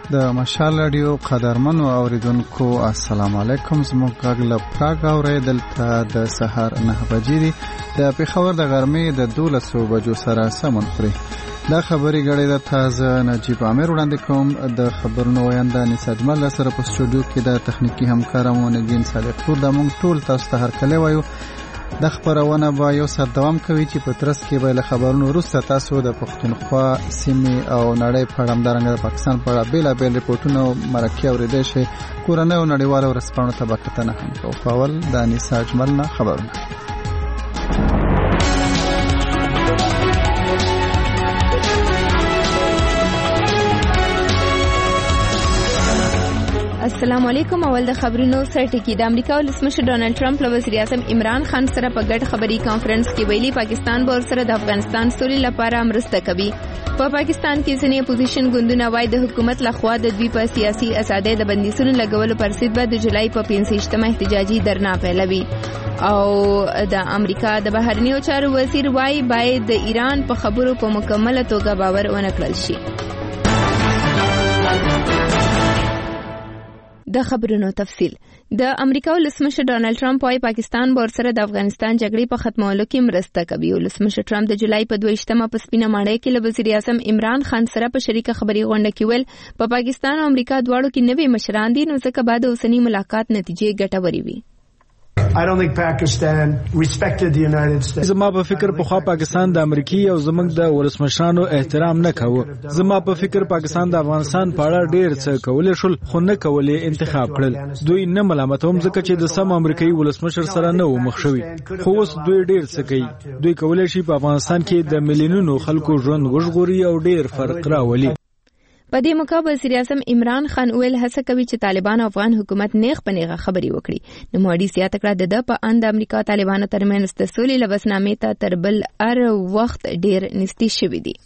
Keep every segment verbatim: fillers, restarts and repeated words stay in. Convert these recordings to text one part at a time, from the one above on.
د مشال رادیو قدرمنو اوریدونکو السلام علیکم. زموږ غږ له پراګ اوریدل ته د سحر نه بجې دي. د پېښور د غرمې د دولسو بجو سره سمون خوري. دا خبري غړي د تازه نجیب عامر وړاندې کوم. د خبرونو وینده نثار اجمل سره په سټوډیو کې د تخنیکی همکارمو نګین صالح پور د مونږ ټول تاسو ته هر کله وایو. د خبرونه با یو سات دوام کوي چې په ترڅ کې به له خبرونو وروسته تاسو د پښتونخوا سیمې او نړۍ په اړه همدارنګه د پاکستان په اړه بیلابیل ریپورټونه او مرکې اورېدای شئ. کورنۍ او نړیوالو ورځپاڼو ته به کتنه هم کوو. په اول د نثار اجمل نه خبرونه. السلام علیکم. اول د خبرونو سرټکی. د امریکا ولسمشر ډونالد ټرمپ له وزیر اعظم عمران خان سره په ګډ خبري کانفرنس کې ویلي پاکستان به ورسره د افغانستان سولې لپاره مرسته کوي. په پاکستان کې ځینې اپوزیشن ګوندونه وايي د حکومت لخوا د دوی په سیاسي ازادۍ د بندیزونو لګولو پر ضد به د جولای په پنځه احتجاجي درنا پیلوي. او د امریکا د بهرنیو چارو وزیر وايي باید د ایران په خبرو په مکمله توګه باور ونه کړل شي. د خبرونو تفصیل. د امریکا ولسمشر ډونالد ټرمپ وايي پاکستان به ورسره د افغانستان جګړې په ختمولو کې مرسته کوي. ولسمشر ټرمپ د جولای په دویشتمه په سپینه ماڼۍ کې له وزیر اعظم عمران خان سره په شریکه خبري غونډه کې ویل په پاکستان او امریکا دواړو کې نوې مشران دي، نو ځکه بعد اوسنی ملاقات نتیجې ګټورې وي. I don't think Pakistan respected the United States. زما په فکر په خوا پاکستان د امریکای او زمنګ د ولسمشرانو احترام نه کاوه. زما په فکر پاکستان د افغانستان په اړه ډیر څه کولای شول خو نه کولای انتخاب کړل. دوی نه ملامتوم ځکه چې د سم امریکایي ولسمشر سره نه و مخ شوی. خو اوس دوی ډیر څه کوي. دوی کولای شي په افغانستان کې د ملیونونو خلکو ژوند وژغوري او ډیر فرق راولي. په دې موقع وزیر اعظم عمران خان ویل هڅه کوي چې طالبان افغان حکومت نیغ په نیغه خبري وکړي. نو ماډي سیاست کړه د په اند امریکا طالبانو ترمنځ د سولې لبسنامې ته تر بل ار وخت ډیر نږدې شوي دي.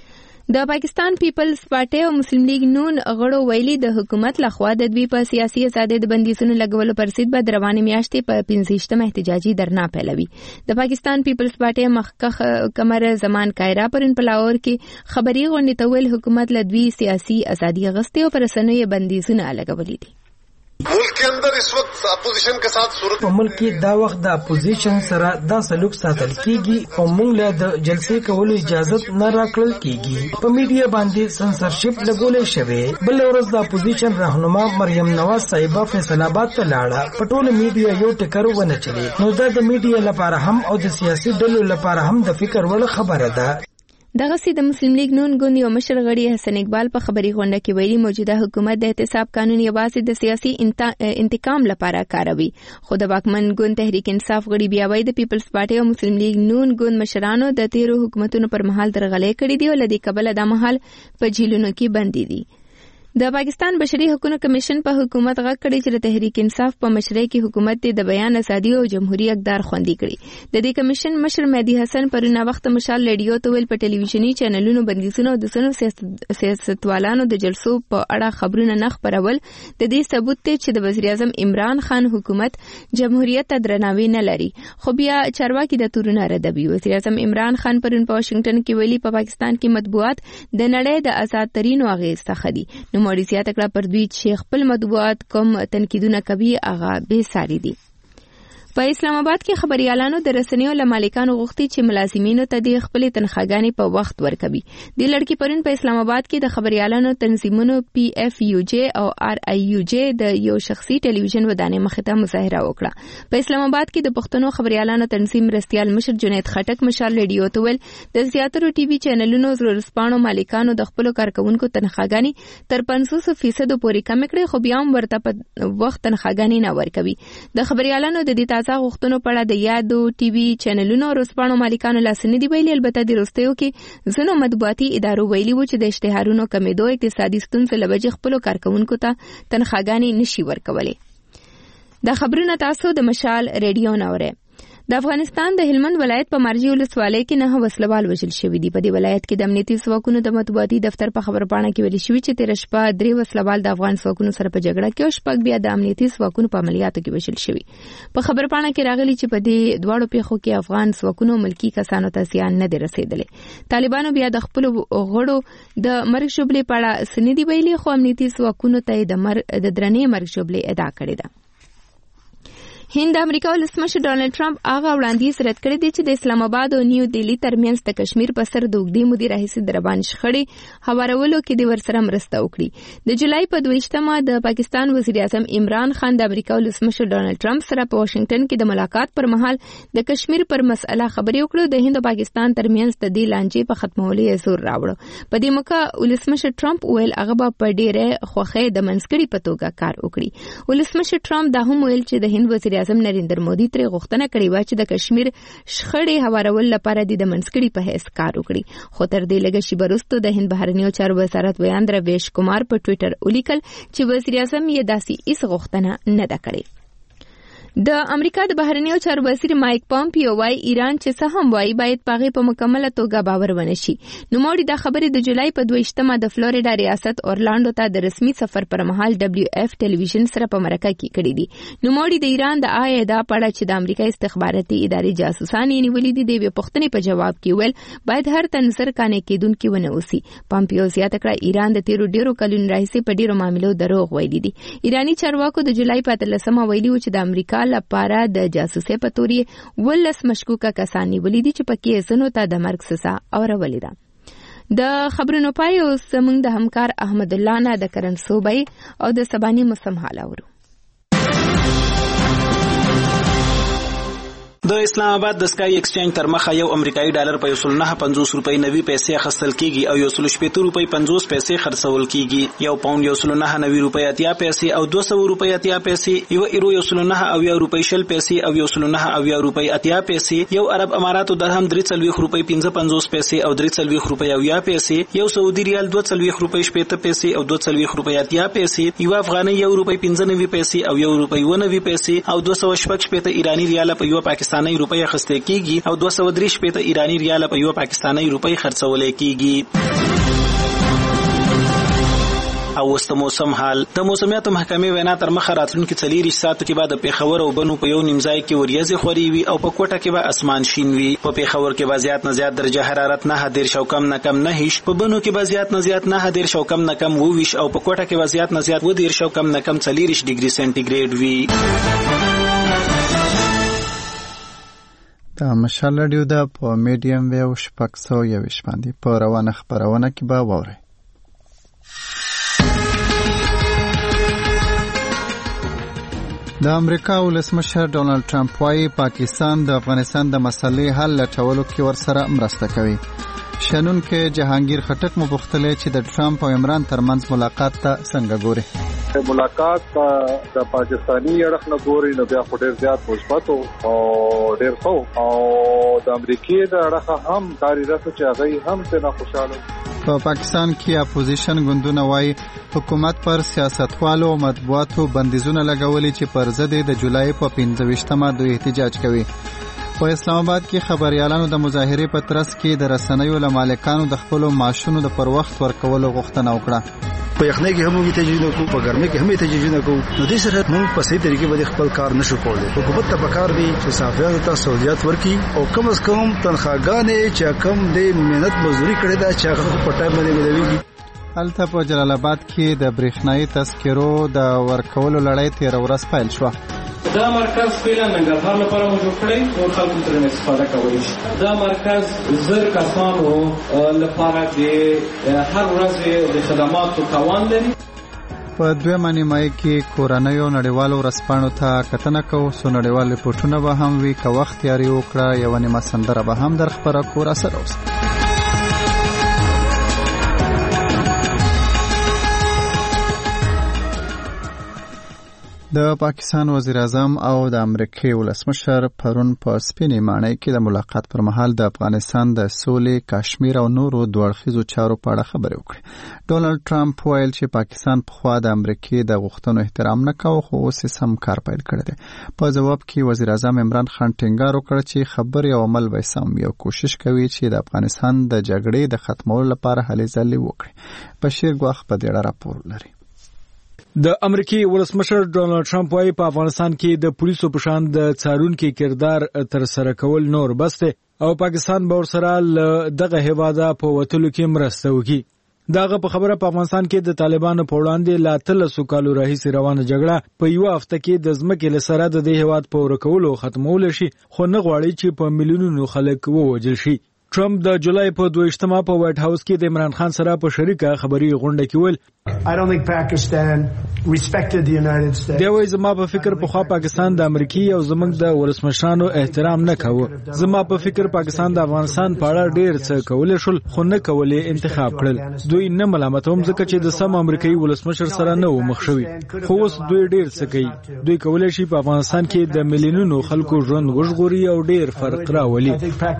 د پاکستان پیپلز پارټي او مسلم لیگ نون غړو ویلي د حکومت لخوا د دوی په سیاسي ازادۍ د بندیزونو لګولو پر ضد به د روانې میاشتې په پنځه احتجاجي درنا پیلوي. د پاکستان پیپلز پارټي مخکښ قمر زمان کایرا پرون په لاهور کې خبري غونډې ته ویل حکومت له دوی سیاسي ازادي غوښتي او پر رسنیو بندیزونه لګولي دي. ملک کے اندر اس وقت اپوزیشن کے ساتھ صورت په ملک کې دا وخت د اپوزیشن سره دا سلوک ساتل کیږي او موږ له د جلسې کولو اجازه نه راکړل کیږي. په میډیا باندې سنسرشپ لګولې شوی. بل ورځ د اپوزیشن راهنما مریم نواز صاحبہ فیصل آباد ته لاړه. په ټول میډیا یو ټکر ونه چلی. نو دا د میډیا لپاره هم او د سیاسي ډلو لپاره هم د فکر وړ خبره ده. دغه سي د مسلم لیگ نون ګوند یو مشر غړي حسن اقبال په خبري غونډه کې ویلي موجوده حکومت د احتساب قانون یوازې د سیاسي انتقام لپاره کاروي. خو د واکمن ګوند تحریک انصاف غړي بیا وایي د پیپلز پارټي او مسلم لیگ نون ګوند مشرانو د تیرو حکومتونو پر مهال درغلې کړې دي او لدی کبل د مهال په جیلونو کې بندي دي. د پاکستان بشري حقوقو کمیشن په حکومت غږ کړی چې د تحریک انصاف په مشرۍ کې حکومت د بیان ازادي او جمهوریت اقدار خوندي کړي. د دې کمیشن مشر مهدی حسن پرونه وخت مشال رادیو ته ویل په ټلویزیونی چینلونو بندیزونو د سنو سیاستوالانو د جلسو په اړه خبرونه نه خبرول د دې ثبوت دی چې د وزیر اعظم عمران خان حکومت جمهوریت ته درناوی نه لري. خو بیا چارواکي د تورونه ردوي. وزیر اعظم عمران خان پرون په واشنگټن کې ویلي په پاکستان کې مطبوعات د نړۍ د آزاد ترینو اغېز څخه دي. نو ماډي سیاست کړه پر دوی چې خپل مطبوعات کوم تنقیدونه کوي هغه به ساري دي. په اسلام آباد کې خبريالانو د رسنیو له مالکانو غوښتي چې ملازمینو ته د خپل تنخواګانې په وخت ورکوي. د لړکی پرون په اسلام آباد کې د خبريالانو تنظیمونو پی اف یو جی او آر ای یو جی د یو شخصي ټلویزیون ودانې مخې ته مظاهره وکړه. په اسلام آباد کې د پښتنو خبريالانو تنظیم رستيال مشر جنید خټک مشال رادیو ته ویل د زیاترو ټي وي چینلونو زړورسپانو مالکانو د خپل کارکونکو تنخواګانې تر پنځوس فیصد پورې کم کړې، خو بیا هم ورته په وخت تنخواګانې نه ورکوي. د خبريالانو د دې غوښتنو په اړه د یادو ټي وي چینلونو رسپانو مالکانو لاسنې دی ویلي. البته د وروستیو کې ځینو مطبوعاتي ادارو ویلي و چې د اشتهارونو کمیدو اقتصادي ستونزې له وجې خپلو کارکونکو ته تنخواګانې نشي ورکولی. دا خبرونه تاسو د مشال ریډیو نه اورئ. د افغانستان د هلمند ولایت په مرجی ولسوالۍ کې نه وسلوال وژل شوي دي. په دې ولایت کې د امنیتي ځواکونو د مطبوعاتي دفتر په خبرپاڼه کې ویل شوي چې تیر شپه درې وسلوال د افغان ځواکونو سره په جګړه کې او شپږ بیا د امنیتي ځواکونو په عملیاتو کې وژل شوي. په خبرپاڼه کې راغلي چې په دې دواړو پیښو کې افغان ځواکونو ملکی کسانو ته زیان نه دی رسیدلی. طالبانو بیا د خپل غړو د مرګ شوبلې په اړه څه نه دي ویلي، خو امنیتي ځواکونو ته د د درنې مرګ شوبلې ادا کړې ده. هند امریکا ولسمشر ډانلډ ټرمپ هغه وړاندیز رد کړی دی چې د اسلام آباد او نیو دهلی ترمنځ د کشمیر په سر د اوږدې مودې راهیسې د ربان شخړې هوارولو کې د ورسره مرسته وکړي. د جولای په دویشتمه د پاکستان وزیر اعظم عمران خان د امریکا ولسمشر ډانلډ ټرمپ سره په واشنگټن کې د ملاقات پر مهال د کشمیر پر مسله خبرې وکړې. د هند او پاکستان ترمنځ د دې لانجې په ختمولو یې زور راوړ. په دې موقع ولسمشر ټرمپ ویل هغه به په ډېره خوښۍ د منځګړي په توګه کار وکړي. ولسمشر ټرمپ دا هم ویل چې د هند وزیر اعظم نریندر مودي ترې غوښتنه کړې وه چې د کشمیر شخړې هوارول لپاره د منځګړي په حیث کار وکړي. خو تر دې لږه شېبه وروسته د هند بهرنیو چارو وزارت ویان رویش کمار په ټویټر ولیکل چې وزیر اعظم یې داسې هیڅ غوښتنه نه ده کړې. د امریکا د بهرنیو چارو وزیر مایک پامپیو وايي ایران چې څه هم وايي باید پاغه په مکمله توګه باور ونشي. نو موړي د خبرې د جولای په دویشتمه د فلوریډا ریاست اورلاندو ته د رسمي سفر پر مهال دبليو اف ټلویزیون سره په مرکه کې کړې دي. نو موړي د ایران د آی دا پړه چې د امریکا استخباراتي ادارې جاسوسان یې نیولې دي د پښتنې په جواب کې ویل باید هر تنظر کانه کېدونکي ونه اوسي. پامپیو زیاته کړه ایران د تیرو ډیرو کلونو راهیسې په ډیرو معاملو دروغ ویلي دي. ایرانی چارواکو د جولای په اتلسمه ویلي و چې د امریکا لپاره د جاسوسي په توري ولس مشکوکه کسان نیولي دي چې پکې زنو ته د مرګ سزا اورولې ده. د خبرونو پای اوس زموږ د همکار احمد الله نه د کرن صوبای او د سباني موسم حال اورو. د اسلام آباد د سکای ایکسچینج تر مخه یو امریکایي ډالر په یو سل نه پنځوس روپۍ نوي پیسې اخیستل کیږي او یو سل شپېته روپۍ پنځوس پیسې خرڅول کیږي. یو پاوند یو سل نه نوي روپۍ اتیا پیسې او دوه سوه روپۍ اتیا پیسې، یو ایرو یو سل نه اویا روپۍ شل پیسې او یو سل نه اویا روپۍ اتیا پیسې، یو عرب اماراتو درهم درې څلوېښت روپۍ پنځه پنځوس پیسې او درې څلوېښت روپۍ اویا پیسې، یو سعودي ریال دوه څلوېښت روپۍ شپېته پیسې او دوه څلوېښت روپۍ اتیا پیسې، یو افغانۍ یو روپۍ پنځه نوي پیسې او یو روپۍ اووه نوي پیسې او دوه سوه شپږ شپېته ایراني ریال په یو پاکستاني روپۍ اخیستل کیږي او دوه سوه درې شپېته ایرانی ریال په یو پاکستاني روپۍ خرڅول کیږي. او وست موسم حال د موسمیات محکمې وینا تر مخه راتلونکي څلېرویشت ساعتو کې به د پیښور او بنو په یو نیم ځای کې وریځې خوري وي او په کوټه کې به اسمان شین وي. په پیښور کې به زیات نه زیات درجه حرارت نه دېرش او کم نه کم نهش، په بنو کې به زیات نه زیات نه دېرش او کم نه کم اووه ویشت او په کوټه کې به زیات نه زیات اووه دېرش او کم نه کم څلېرویشت ډیګري سنټیګریډ وي. د مشال رادیو ده په میډیم ویو شپږ سوه یوویشت باندې په روانه خپرونه کې به واورئ. د امریکا ولسمشر ډانلډ ټرمپ وايي پاکستان د افغانستان د مسلې حل لټولو کې ورسره مرسته کوي. شنون کې جهانگیر خټک مو پوښتلې چې د ټرمپ او عمران ترمنځ ملاقات ته څنګه ګوري. ملاقات د پاکستانی اړخ نه ګوري نو بیا خو ډیر زیات مثبت او ډیر ښه او د امریکای د اړخ هم کاری راځي چې هغه هم څنګه خوشاله. په پاکستان کې اپوزیشن ګوندونه وايي حکومت پر سیاستوالو او مطبوعاتو بندیزونه لګولي چې پر ضد د جولای په پنځه ویشتمه دوی احتجاج کوي. په اسلام آباد کې خبريالانو د مظاهرې په ترڅ کې د رسنیو له مالکانو د خپل معاشونو د پر وخت ورکولو غوښتنه وکړه. په یخنۍ کې هم تجویز وکړو، په ګرمۍ کې هم تجویز وکړو. نو دې سره موږ په صحیح طریقې باندې خپل کار نشو کولای. حکومت ته پکار دی چې صحافیانو ته سہولیت ورکړي او کم از کم تنخواګانې چې کم د مهنت مزدوري کړې ده چې هغه په ټایم باندې ملويږي. هلته په جلال آباد کې د برېښنايي تذکرو د ورکولو لړۍ تېره ورځ پیل شوه. دا مرکز فعلا ننګرهار لپاره موجود کړی او خلکو ترې استفاده کوي. دا مرکز زر کسانو لپاره د هر ورځ د خدماتو توان لري. په دویمه نیمایي کې کورنیو نړیوالو ورځپاڼو ته کتنه کوو. څو نړیوال رپورټونه به هم وي. که وخت یاري وکړه یوه نیمه سندره به هم در خپره کړو. راسره اوسئ. د پاکستان وزیر اعظم او د امریکای ولسمشر پرون په سپینې ماڼۍ کې د ملاقات پر مهال د افغانستان د سولې، کشمیر او نورو دوه اړخیزو چارو په اړه خبرې وکړې. ډونالد ټرمپ ویل چې پاکستان پخوا د امریکای د غوښتنو احترام نه کاوه، خو اوس یې سم کار پیل کړی دی. په جواب کې وزیر اعظم عمران خان ټینګار وکړ چې خبرې او عمل به سم وي او کوشش کوي چې د افغانستان د جګړې د ختمولو لپاره هلې ځلې وکړي. بشیر ګواخ په دې اړه راپور لري. د امریکای ولسمشر ډونالد ټرمپ وايي په افغانستان کې د پولیسو په شان د څارونکو کردار تر سره کول نور بس دی او پاکستان به ورسره له دغه هیواده په وتلو کې مرسته وکړي. داغه په خبره په افغانستان کې د طالبانو په وړاندې لا تلسو کالو راهیسې روانه جګړه په یو هفته کې د ځمکې له سره د دې هیواد په ورکولو ختمول شي، خو نه غواړي چې په میلیونونو خلک ووجل شي. ټرمپ د جولای په دویشتمه په وایټ هاوس کې د عمران خان سره په شریکه خبري غونډه کې ویل I don't think Pakistan respected the United States. دی وایي زما په فکر په خوا پاکستان د امریکای او زموږ د ولسمشرانو احترام نه کاوه. زما په فکر پاکستان د افغانستان په اړه ډیر څه کولای شول، خو نه کولای انتخاب کړل. دوی نه ملامتوم ځکه چې د سم امریکایي ولسمشر سره نه و مخ شوی، خو اوس دوی ډیر څه کوي. دوی کولای شي په افغانستان کې د میلیونونو خلکو ژوند وژغوري او ډیر فرق راولي.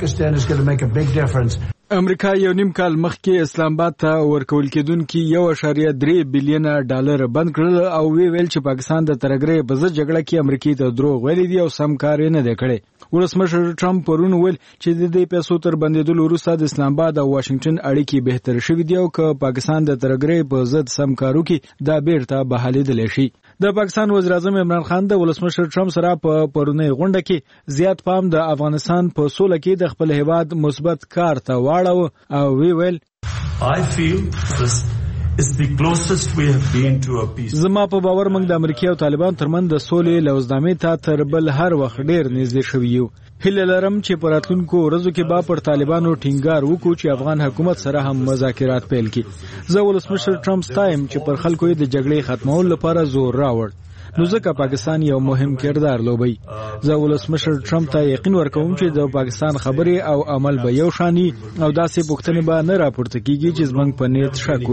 امریکا یو نیم کال مخکې اسلام آباد ته ورکول کېدونکي یو اعشاریه درې بیلیونه ډالر بند کړل او وی ویل چې پاکستان د ترګرې په ضد جګړه کې امریکای ته دروغ ویلي دي او سم کار نه دی کړی. ولسمشر ټرمپ پرون ویل چې د دې پیسو تر بندیدلو وروسته د اسلام آباد او واشنگټن اړیکې بهتر شوې دي او که پاکستان د ترګرې په ضد سم کار وکړي دا بیرته بحالېدلی شي. د پاکستان وزیر اعظم عمران خان د ولسمشر ټرمپ سره په پرونی غونډه کې زیات پام د افغانستان په سوله کې د خپل هیواد مثبت کار ته واړو او وی ویل I feel this is the closest we have been to a peace. زما په باور موږ د امریکای او طالبان ترمنځ د سولې لوزنامې ته تر بل هر وخت ډیر نږدې شوي یو. هیله لرم چې په راتلونکو ورځو کې به پر طالبانو ټینګار وکړو چې افغان حکومت سره هم مذاکرات پیل کړي. زه ولسمشر ټرمپ ستایم چې پر خلکو یې د جګړې ختمولو لپاره زور راوړ، نو ځکه پاکستان یو مهم کردار لوبي. زه ولسمشر ټرمپ ته یقین ورکوم چې د پاکستان خبرې او عمل به یو شانی او داسې پوښتنې به نه راپورته کیږي چې زموږ په نیت شک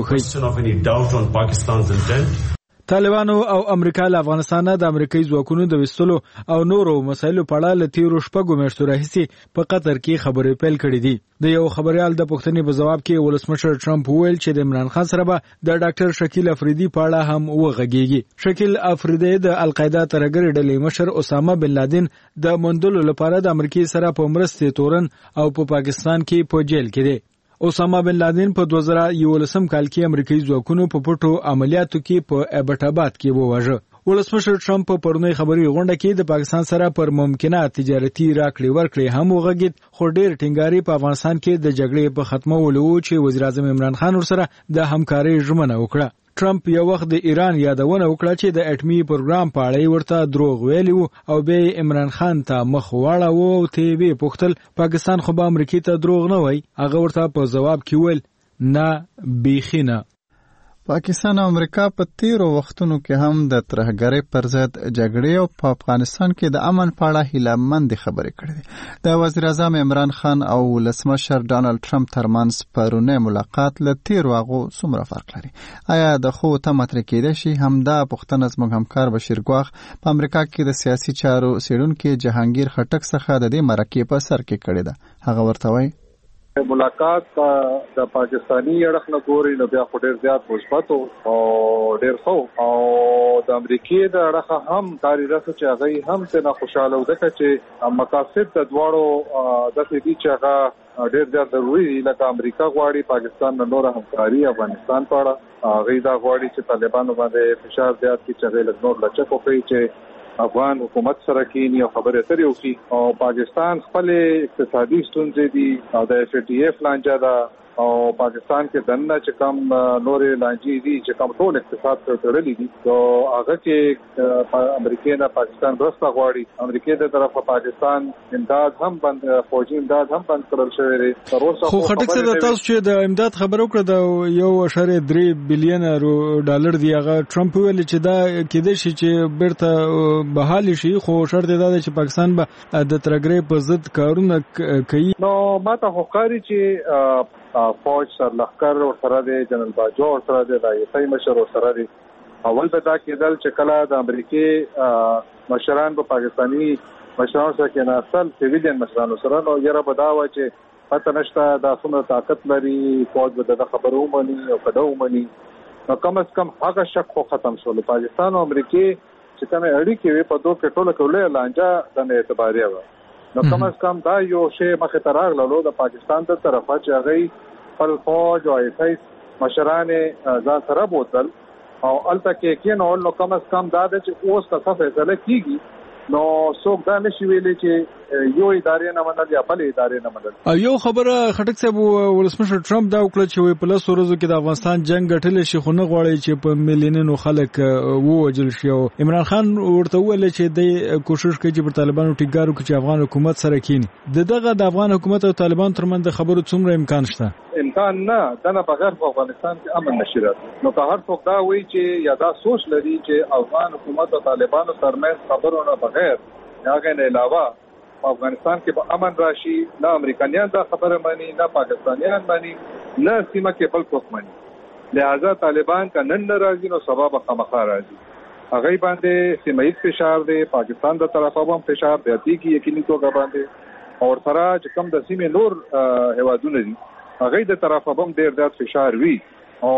وکړي. طالبانو او امریکا له افغانستان د امریکایي ځواکونو د وستلو او نورو مسایلو په اړه له تیرو شپږو میاشتو راهیسې په قطر کې خبرې پیل کړې دي. د یو خبريال د پوښتنې په ځواب کې ولسمشر ټرمپ وویل چې د عمران خان سره به د ډاکټر شکیل افریدي په اړه هم وغږیږي. شکیل افریدي د القاعده ترګر ډلې مشر اسامه بن لادن د موندلو لپاره د امریکای سره په مرستې تورن او په پا پاکستان کې په جیل کې دی. اسامه بن لادن په دوه زره یولسم کال کې امریکایي ځواکونو په پټو عملیاتو کې په ابټ آباد کې وواژه. ولسمشر ټرمپ په پرونی خبري غونډه کې د پاکستان سره پر ممکنه تجارتي راکړې ورکړې هم وغږید، خو ډېر ټینګاري په افغانستان کې د جګړې په ختمولو چې وزیر اعظم عمران خان ورسره د همکارۍ ژمنه وکړه. ټرمپ یو وخت د ایران یادونه وکړه چې د اټومي پروګرام په اړه ورته دروغ ویلي او به عمران خان ته مخ واړاوه او ته به پوښتل پاکستان خو به امریکای ته دروغ نه وای. هغه ورته په جواب کې ویل نه بیخي نه. پاکستان او امریکا په تیرو وختونو کې هم د ترهګرۍ پر ضد جګړې او په افغانستان کې د امن په اړه هیلهمند خبرې کړې دي. د وزیر اعظم عمران خان او ولسمشر ډونالد ټرمپ ترمنځ پرونی ملاقات له تیرو هغو څومره فرق لري؟ آیا د خو تمه ترې کېدای شي؟ همدا پوښتنه زموږ همکار بشیر ګواخ په امریکا کې د سیاسي چارو څېړونکي جهانګیر خټک څخه د دې مرکې په سر کې کړې ده. هغه ورته وایي ملاقات د پاکستانی اړخ نه ګوري نو بیا خو ډېر زیات مثبت او ډېر ښه او د امریکای د اړخ هم کاری راسه چې هغه هم څنګه خوشاله وده چې مقاصد د دواړو د دې چې هغه ډېر زیات ضروري دي. لکه امریکا غواړي پاکستان نه نور همکاري افغانستان په اړه، هغه دا غواړي چې طالبانو باندې فشار زیات کړي چې هغه نور لچک وکړي چې افغان حکومت سره کېنی او خبرې اترې وکړي. او پاکستان خپل اقتصادي ستونزې دي او د اف ټي اف لانجه ده او پاکستان کې دنه چې کم نورې لانجې دي چې کم ټول اقتصاد ته تړلې دي. نو هغه کې امریکای نه پاکستان برسته غواړي، امریکای د طرفه پاکستان امداد هم بند، فوجي امداد هم بند کړل شوی دی. خو خټک څه د تاسو چې د امداد خبرو کړه د یو اشاره درې بلین ډالر دی، هغه ټرمپ ویل چې دا کېدای شي چې بیرته بحال شي، خو شرط دا دی چې پاکستان به د ترګرې په ضد کارونه کوي. نو ماته خو ښکاري چې فوج سرلښکر ورسره دی، جنرال باجوه ورسره دی، د ایسای مشر ورسره دی اول به دا کېدل چې کله د امریکای مشران په پاکستانی مشرانو سره کې ناسل سیویلین مشرانو سره نو یره به دا و چې پته نشته دا څومره طاقت لري فوج به د خبرو ومني او کډو ومني نو کم از کم هغه شک خو ختم شول. پاکستان او امریکای چې کومه اړیکې وي په دوه کې ټوله کولې لانجه د اعتباري و نو کم از کم دا یو شی مخه تراغلو د پاکستان تر طرفه چې هغه خپل فوج او ایسای مشران ځان سره بوتل او الته کې کې نو نو کم از کم دا چې اوس څه فیصله کیږي نو څوک دا نشي ویلي چې یو ادارې نه منل یا بل ادارې نه منل. یو خبره خټک صاحب ولسمشر ټرمپ دا وکړه چې په لاسو ورځو کې د افغانستان جنگ غټل شي خو نه غواړي چې په میلیونونو خلک ووجل شي او عمران خان ورته ویل چې د کوشش کوي چې پر طالبانو ټینګار وکړي چې افغان حکومت سره کینی دغه د افغان حکومت او طالبان ترمنځ د خبرو څومره امکان شته؟ امکان نه دا نه بغیر په افغانستان کې امن نشي راتلی نو که هر څوک دا وایي چې یا دا سوچ لري چې افغان حکومت او طالبانو ترمنځ خبرونه بغیر هغه نه علاوه افغانستان کې به امن راشي نه امریکایان دا خبره مانی نه پاکستانیان مانی نه سیمه کې بل څوک مانی لہذا طالبان کا نن راځي نو سبب خامخا راځي هغه باندې سیمایي فشار دی پاکستان د طرفه هم فشار دی چې یقیني توګه باندې اور سره چې کم د سیمې نور هوادونه دي هغه د طرفه هم ډیر زیات فشار وی او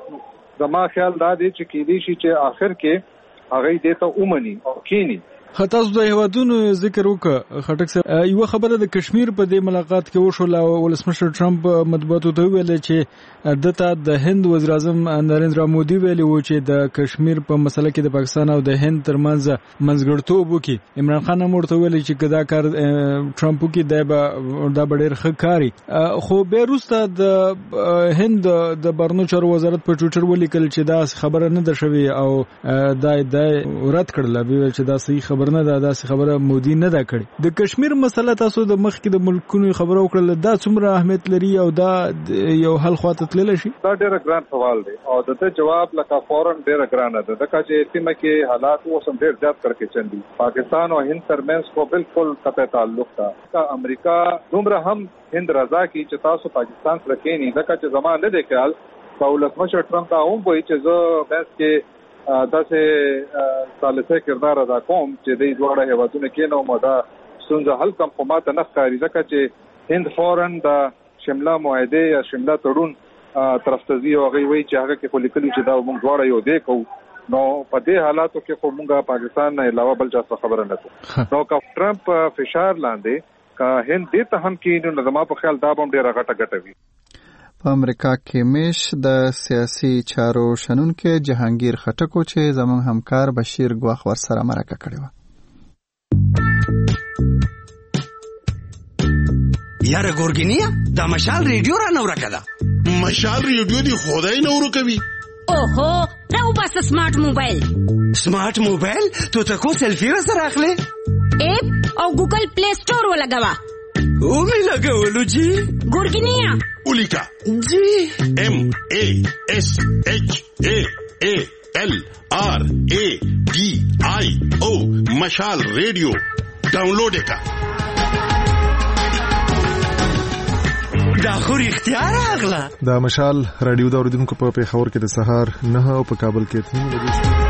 زما خیال دا دی چې کېدی شي چې آخر کې هغه دې ته اومني او کینی. تاسو د هیوادونو ذکر وکړه خټک صاحب یو خبره د کشمیر په دې ملاقات کې وشول او ولسمشر ټرمپ مطبوعاتو ته ویل چې دته د هند وزیر اعظم نریندرا مودي ویلي و چې د کشمیر په مسله کې د پاکستان او د هند ترمنځ منځګړتوب وکړي. عمران خان هم ورته ویل چې کدا کار ټرمپ کې دا به دا ډېر ښه کاری خو به وروسته د هند د بهرنیو چارو وزارت په ټویټر ولیکل چې دا خبره نه ده شوې او دا دا رد کړل چې دا صحیح خبره نه ده داسې خبره مودي نه ده کړې. د کشمیر مسله تاسو د مخ کې د ملکونو خبرو وکړل دا څومره اهمیت لري او دا یو حل خواته تللی شي؟ دا ډېر ګران سوال دی او د ته جواب لکه فورن ډېر ګران ده ځکه چې سیمه کې حالات اوس هم ډېر زیات کړکېچن دي. پاکستان او هند ترمنځ خو بالکل قطع تعلق ده. امریکا دومره هم هند رضا کی چې تاسو پاکستان سره کېنی ځکه چې زمانه نه دی کال په ولسمشر ټرمپ ته هم وایي چې زه بس کې داسې ثالثه کردار ادا کوم چې د دوړه هیوادونو کې نو مدا څنګه حل کوم خو ماته نه ښکاري ځکه چې هند فورن د شمله معاهده یا شمله تړون طرفداري او غوي وی چې هغه کې خو لیکلي چې دا موږ دوړه یو دی کو نو په دې حالاتو کې خو موږ پاکستان نه علاوه بل څه خبره نه کوو. نو که ټرمپ فشار لاندې که هند دې ته هم کې نو زما په خیال دا هم ډیره غټه غټه وي. په امریکا کې میش د سیاسي چارو شنونکو جهانگیر خټکو چې زموږ همکار بشیر ګواخ ورسره مرکه کړې و. یاره ګورګینیا دا مشال ریډیو را نو راکړه مشال ریډیو دی خدای نو ورکوي. اوهو راو بس سمارټ موبایل سمارټ موبایل ته تاسو سلفي وسره اخلي اپ او ګوګل پلی سٹور ولګوا او می لګولو جی ګورګینیا اولیکا جی ام ا اس اچ ا ا ال آر ا ڈی آئی او مشال ریڈیو ډاونلوډ کا دا خو اختیار اغلا دا مشال رادیو دا اوریدونکو په پیښور کې د سهار نه او په کابل کې تنو لګیږي.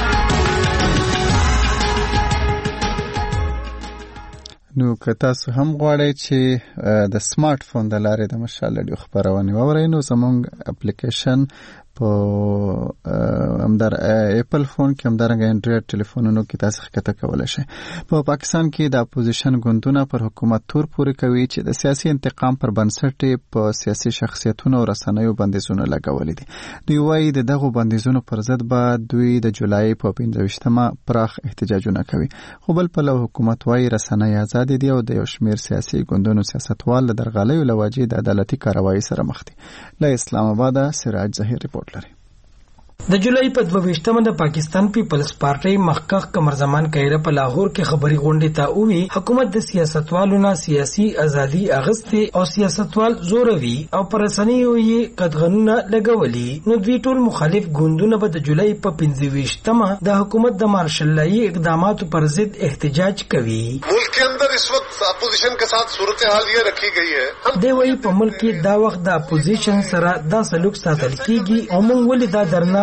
نو که تاسو هم غواړئ چې د سمارټ فون د لارې د مشال رادیو خبرونه واورئ نو زموږ اپلیکیشن په همدار اپل فون کې همدارنګه انډراید ټلیفونونو کې تاسو ښکته کولی شئ. په پاکستان کې د اپوزیشن ګوندونه پر حکومت تور پورې کوي چې د سیاسي انتقام پر بنسټ په سیاسي شخصیتونو او رسنیو بندیزونه لګولي دي. دوی وایي د دغو بندیزونو پر ضد به دوی د جولای په پنځه ویشتمه پراخ احتجاجونه کوي. خو بل پلو حکومت وایي رسنۍ آزاد دي او د یو شمېر سیاسي ګوندونو سیاستوال د درغلیو له وجې د عدالتي کاروایي سره مخ دي. له اسلام آباد سراج ظهیر رپورټ لري. د جولای په دوه ویشتمه د پاکستان پیپلز پارټي مخکخ قمر زمان کایره په لاهور کې خبري غونډه ته وی حکومت د سیاستوالو نه سیاسي ازادي اغسته او سیاستوال زوروي او پرسنیو یې قدغنونه لګولي. نو دوی ټول مخالف ګوندونه به د جولای په پنځه ویشتمه د حکومت د مارشلایي اقداماتو پر ضد احتجاج کوي. ملک के अंदर इस वक्त अपोजिशन के साथ सूरत हाल ये रखी गई है. دی وی په ملک کې دا وخت د اپوزیشن سره دا سلوک ساتل کیږي او موږ ولې دا درنه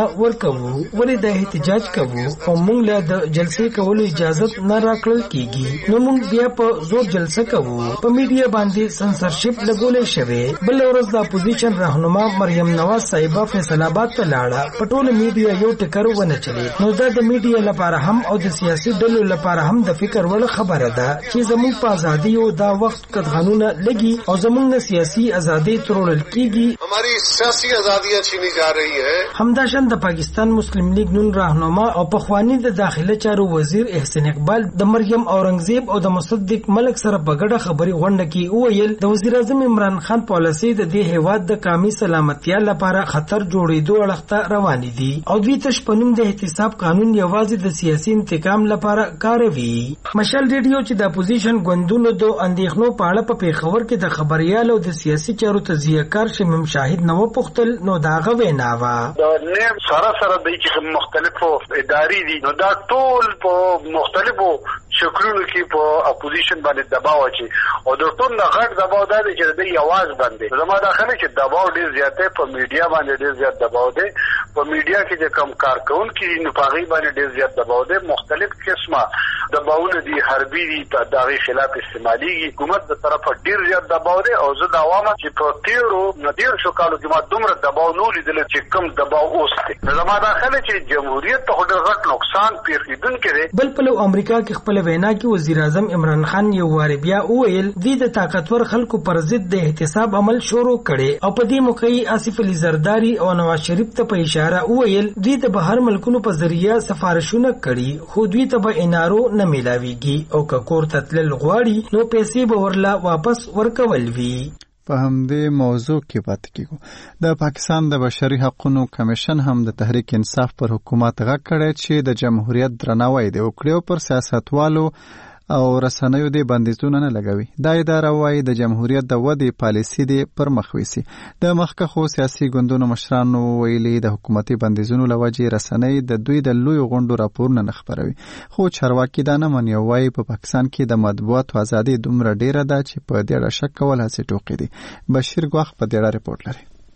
ورکوو ولې د احتجاج کوو او موږ له د جلسې کولو اجازه نه راکړل کیږي نو موږ بیا په زور جلسه کوو په میډیا باندې سنسرشپ لګولې شوی بل ورځ د اپوزیشن راهنما مریم نواز صاحبہ فیصل آباد ته لاړه په ټوله میډیا یو ټکر ونه چلی نو دا د میډیا لپاره هم او د سیاسي ډلو لپاره هم د فکر وړ خبره ده چې زموږ په ازادي او دا وخت قدغانونه لګي او زموږ سیاسي ازادي ترورل کیږي हमारी सियासी आजादियां छीनी जा रही है همداشان د پاکستان مسلم لیگ نون راهنما او پخوانی د داخله چارو وزیر احسان اقبال د مریم اورنګزیب او د مصدق ملک سره بغړه خبري غونډه کې وویل د وزیر اعظم عمران خان پالیسي د دې هیواد د قومي سلامتیا لپاره خطر جوړېدو اړخته روان دي او دوی تش پنوم د احتساب قانون یوازې د سیاسي انتقام لپاره کاروي مشال ریډیو چې د اپوزیشن ګوندونو د اندېښنو په اړه په پیښور کې د خبريالو د سیاسي چارو تزیهکار شمیم شاهد نو پختل نو داغه ویناوه د نیم سره سره د چې مختلفو اداري دي نو دا ټول په مختلفو شکلونو کې په اپوزیشن باندې دباو اچي او د ټول نه غټ دباو دی چې د یواز باندې زموږ داخله چې دباو ډیر زیاته په میډیا باندې ډیر زیات دباو دی په میډیا کې چې کم کارکون کې نو پاغي باندې ډیر زیات دباو دی مختلف قسمه دباونه دي حربي دي په دغه خلاف استعمالي حکومت د طرفه ډیر زیات دباو دی او زه دا وایم چې په تیرو ندیر شو کالو کې ما دومره دباو نو لیدل چې کم دباو اوسته زموږ داخله چې جمهوریت ته ډیر غټ نقصان پیښیدون کړي بل په امریکا کې خپل وینا کې وزیر اعظم عمران خان یو واری بیا وویل د طاقتور خلکو پر ضد د احتساب عمل شروع کړي او په دې موقع آصف علي زرداری او نواز شریف ته په اشاره وویل دوی د بهر ملکونو په ذریعہ سفارشونه کړي خو دوی ته به انارو نه ملاويږي او ککور تتل غواړي نو پیسې به ورلا واپس ورکول وی په همدې موضوع کې پاتې کیږو د پاکستان د بشري حقوقو کمیشن هم د تحریک انصاف پر حکومت غږ کړی چې د جمهوریت درناوی دی وکړي پر سیاستوالو او رسنیو دی بندیزونه نه لګوي دا اداره وايي د جمهوریت د ودې پالیسي دی پر مخ ویسي د مخکخو سیاسي ګوندونو مشرانو ویلي د حکومتي بندیزونو لوجې رسنۍ د دوی د لوی غونډو راپورونه نه خبروي خو چارواکي دا نه مني وايي په پاکستان کې د مطبوعاتو ازادي دومره ډیره ده چې په دې اړه شک کول هڅې ټوکې دي بشیر ګواخ په دې اړه رپورټ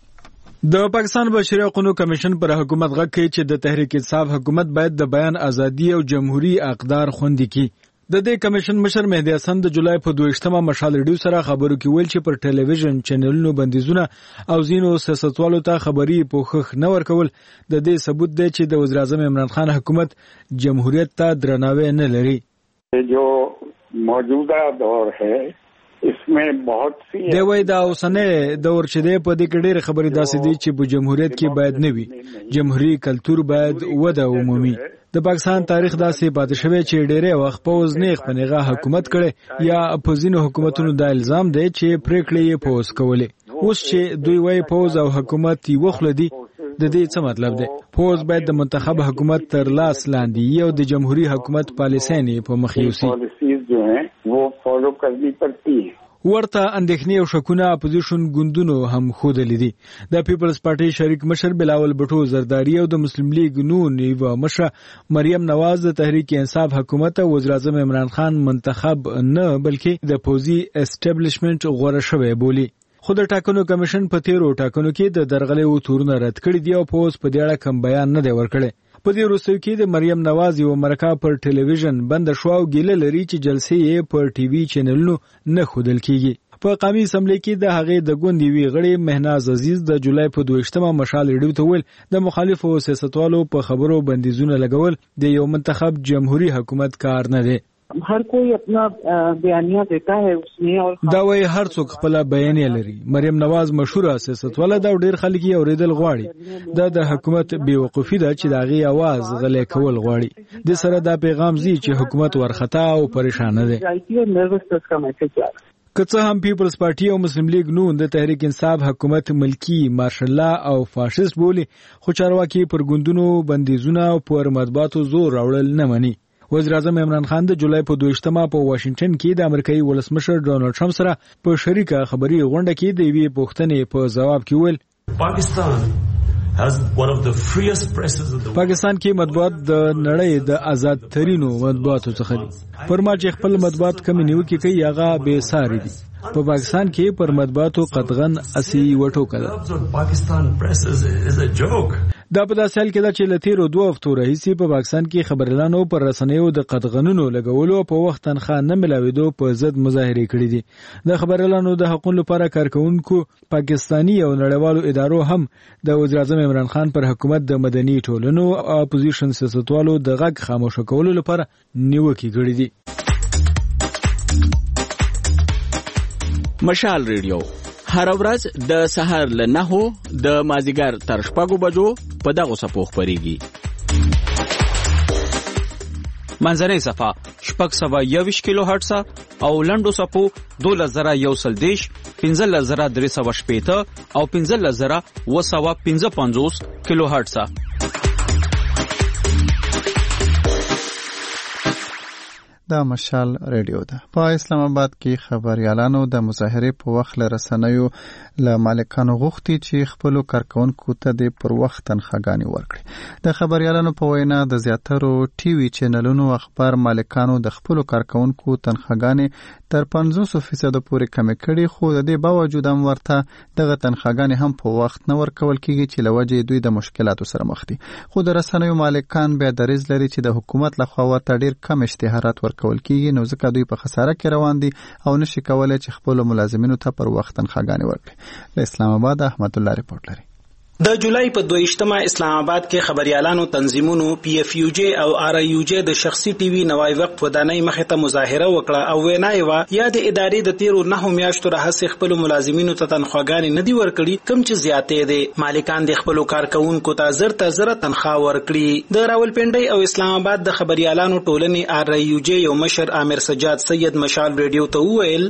لري د پاکستان بشري حقوقو کمیشن پر حکومت غږ کوي چې د تحریک انصاف حکومت باید د بیان ازادي او جمهوریت اقدار خوندي کړي د دې کمیشن مشر مهدی حسن د جولای په دویشتمه مشال ریډیو سره خبرو کې ویل چې پر ټلویزیون چینلونو بندیزونه او ځینو سیاستوالو ته خبري پوښښ نه ورکول د دې ثبوت دی چې د وزیر اعظم عمران خان حکومت جمهوریت ته درناوی نه لري جو موجوده دور ہے اسمه بہت سی دی وای دا اوسنه دور چې دی په دې کې ډېر خبرې داسې دي چې په جمهوریت کې باید نه وي جمهوریت کلتور باید وده عمومي د پاکستان تاریخ داسې پاتې شوی چې ډېرې وخت پوز نیغ په نیغه حکومت کړي یا اپوزینو حکومتونو دا الزام دی چې پریکړې یې پوز کولې اوس چې دوی وای پوز او حکومت یې وخلدي د دې څه مطلب دی پوز باید د منتخب حکومت تر لاس لاندې یو د جمهوریت حکومت پالیسۍ په مخ یوسي ورته اندېښنې او شکونه اپوزیشن ګوندونو هم ښودلې دي د پیپلز پارټي شریک مشر بلاول بټو زرداری او د مسلم لیگ نون یو مشر مریم نواز د تحریک انصاف حکومت وزیر اعظم عمران خان منتخب نه بلکې د پوزي اسټابلیشمنت غوړه شوی بولی خو د ټاکنو کمیشن په تیرو ټاکنو کې د درغلې تورونه رد کړي دي او پوز په دې اړه کوم بیان نه دی ورکړی په دې وروستیو کې د مریم نواز یو مرکه پر ټلویزیون بند شو او ګیله لري چې جلسې یې پر ټي وي چینلونو نه ښودل کیږي په قومي اسمبلی کې د هغې د ګوند یوې غړي مهناز عزیز د جولای په دویشتمه مشال ریډیو ته ویل د مخالفو سیاستوالو په خبرو بندیزونه لګول د یو منتخب جمهوریت حکومت کار نه دی हर कोई अपना بیانیه دیتا ہے उसमें اور دا وای هر څوک خپل بیانیه لري مریم نواز مشهوره سیاستواله دا ډیر خلک یې اوریدل غواړي دا د حکومت بیوقوفي ده چې دا غي आवाज غلې کول غواړي د سره دا پیغام زی چې حکومت ورختا او پریشان ده کڅه هم پیپلز پارټي او مسلم لیگ نون د تحریک انصاف حکومت ملکی مارشل او فاشیست بولی خو چارواکي پر ګوندونو بندیزونه او پر مطبوعاتو زور راوړل نه مني وزیر اعظم عمران خان د جولای په دویشتمه په واشنگټن کې د امریکایي ولسمشر ډونالد ټرمپ سره په شریکه خبري غونډه کې د یوې پوښتنې په جواب کې ویل پاکستان has one of the freest presses of the پاکستان کې مطبوعات د نړۍ د آزاد ترینو مطبوعاتو څخه دي پر ما چې خپل مطبوعات کم نیو کې کوي هغه به ساري دي په پاکستان کې پر مطبوعاتو قطغن اسی وټو کړه پاکستان presses is a joke دا په داسې حال کې ده چې له تېرو دوه هفتو راهیسې په پاکستان کې خبريالانو پر رسنیو د قدغنونو لګولو په وخت تنخواه نه ملاوېدو په ضد مظاهرې کړې دي. د خبريالانو د حقوقو لپاره کارکونکو پاکستاني او نړیوالو ادارو هم د وزیر اعظم عمران خان پر حکومت د مدني ټولنو او اپوزیشن سیاستوالو د غږ خاموشه کولو لپاره نیوکې کړې دي. مشال ریډیو هر ورځ د سهار له نهو د مازیګر تر شپږو بجو په دغه صفو خبريږي. منځنۍ صفه شپږ سوه یوویشت کیلو هرټز او لنډو صفو دولس زره یو سل دېرش، پنځلس زره درې سوه شپېته او پنځلس زره اوه سوه پنځه پنځوس کیلو هرټز. دا مشال ریډیو ده. په اسلام آباد کې خبريالانو د مظاهرې په وخت له رسنیو له مالکانو غوښتي چې خپل کارکونکو ته د پر وخت تنخواګانې ورکړي. د خبريالانو په وینا د زیاترو ټي وي چینلونو اخبار مالکانو د خپل کارکونکو تنخواګانې تر پنځوس فیصد پورې کمې کړي، خو د دې باوجود هم ورته دغه تنخواګانې هم په وخت نه ورکول کیږي چې لوجه دوی د مشکلاتو سره مخ دي. خو د رسنیو مالکان بیا دریځ لري چې د حکومت لخوا ورته ډیر کم اشتهارات ورکول کیږي، نو ځکه دوی په خساره کې روان دي او نشي کولای چې خپل ملازمینو ته پر وخت تنخواګانې ورکړي. له اسلام آباد احمد الله ریپورت لري. د جولای په دویشتمه اسلام آباد کې خبريالانو تنظیمونو پی اف یو جی او آر آی یو جی د شخصي ټي وي نوای وخت ودانۍ مخه ته مظاهره وکړه او وینا یې وا یا د ادارې د تیرو نه میاشتو راهسې خپل ملازمینو ته تنخواګانې نه دی ورکړي، کم چې زیاتې دي. مالکان د خپل کارکونکو ته زر ته زر تنخواه ورکړي. د راولپنډي او اسلام آباد د خبريالانو ټولنې آر آی یو جی یو مشر عامر سجاد سید مشال ریډیو ته وویل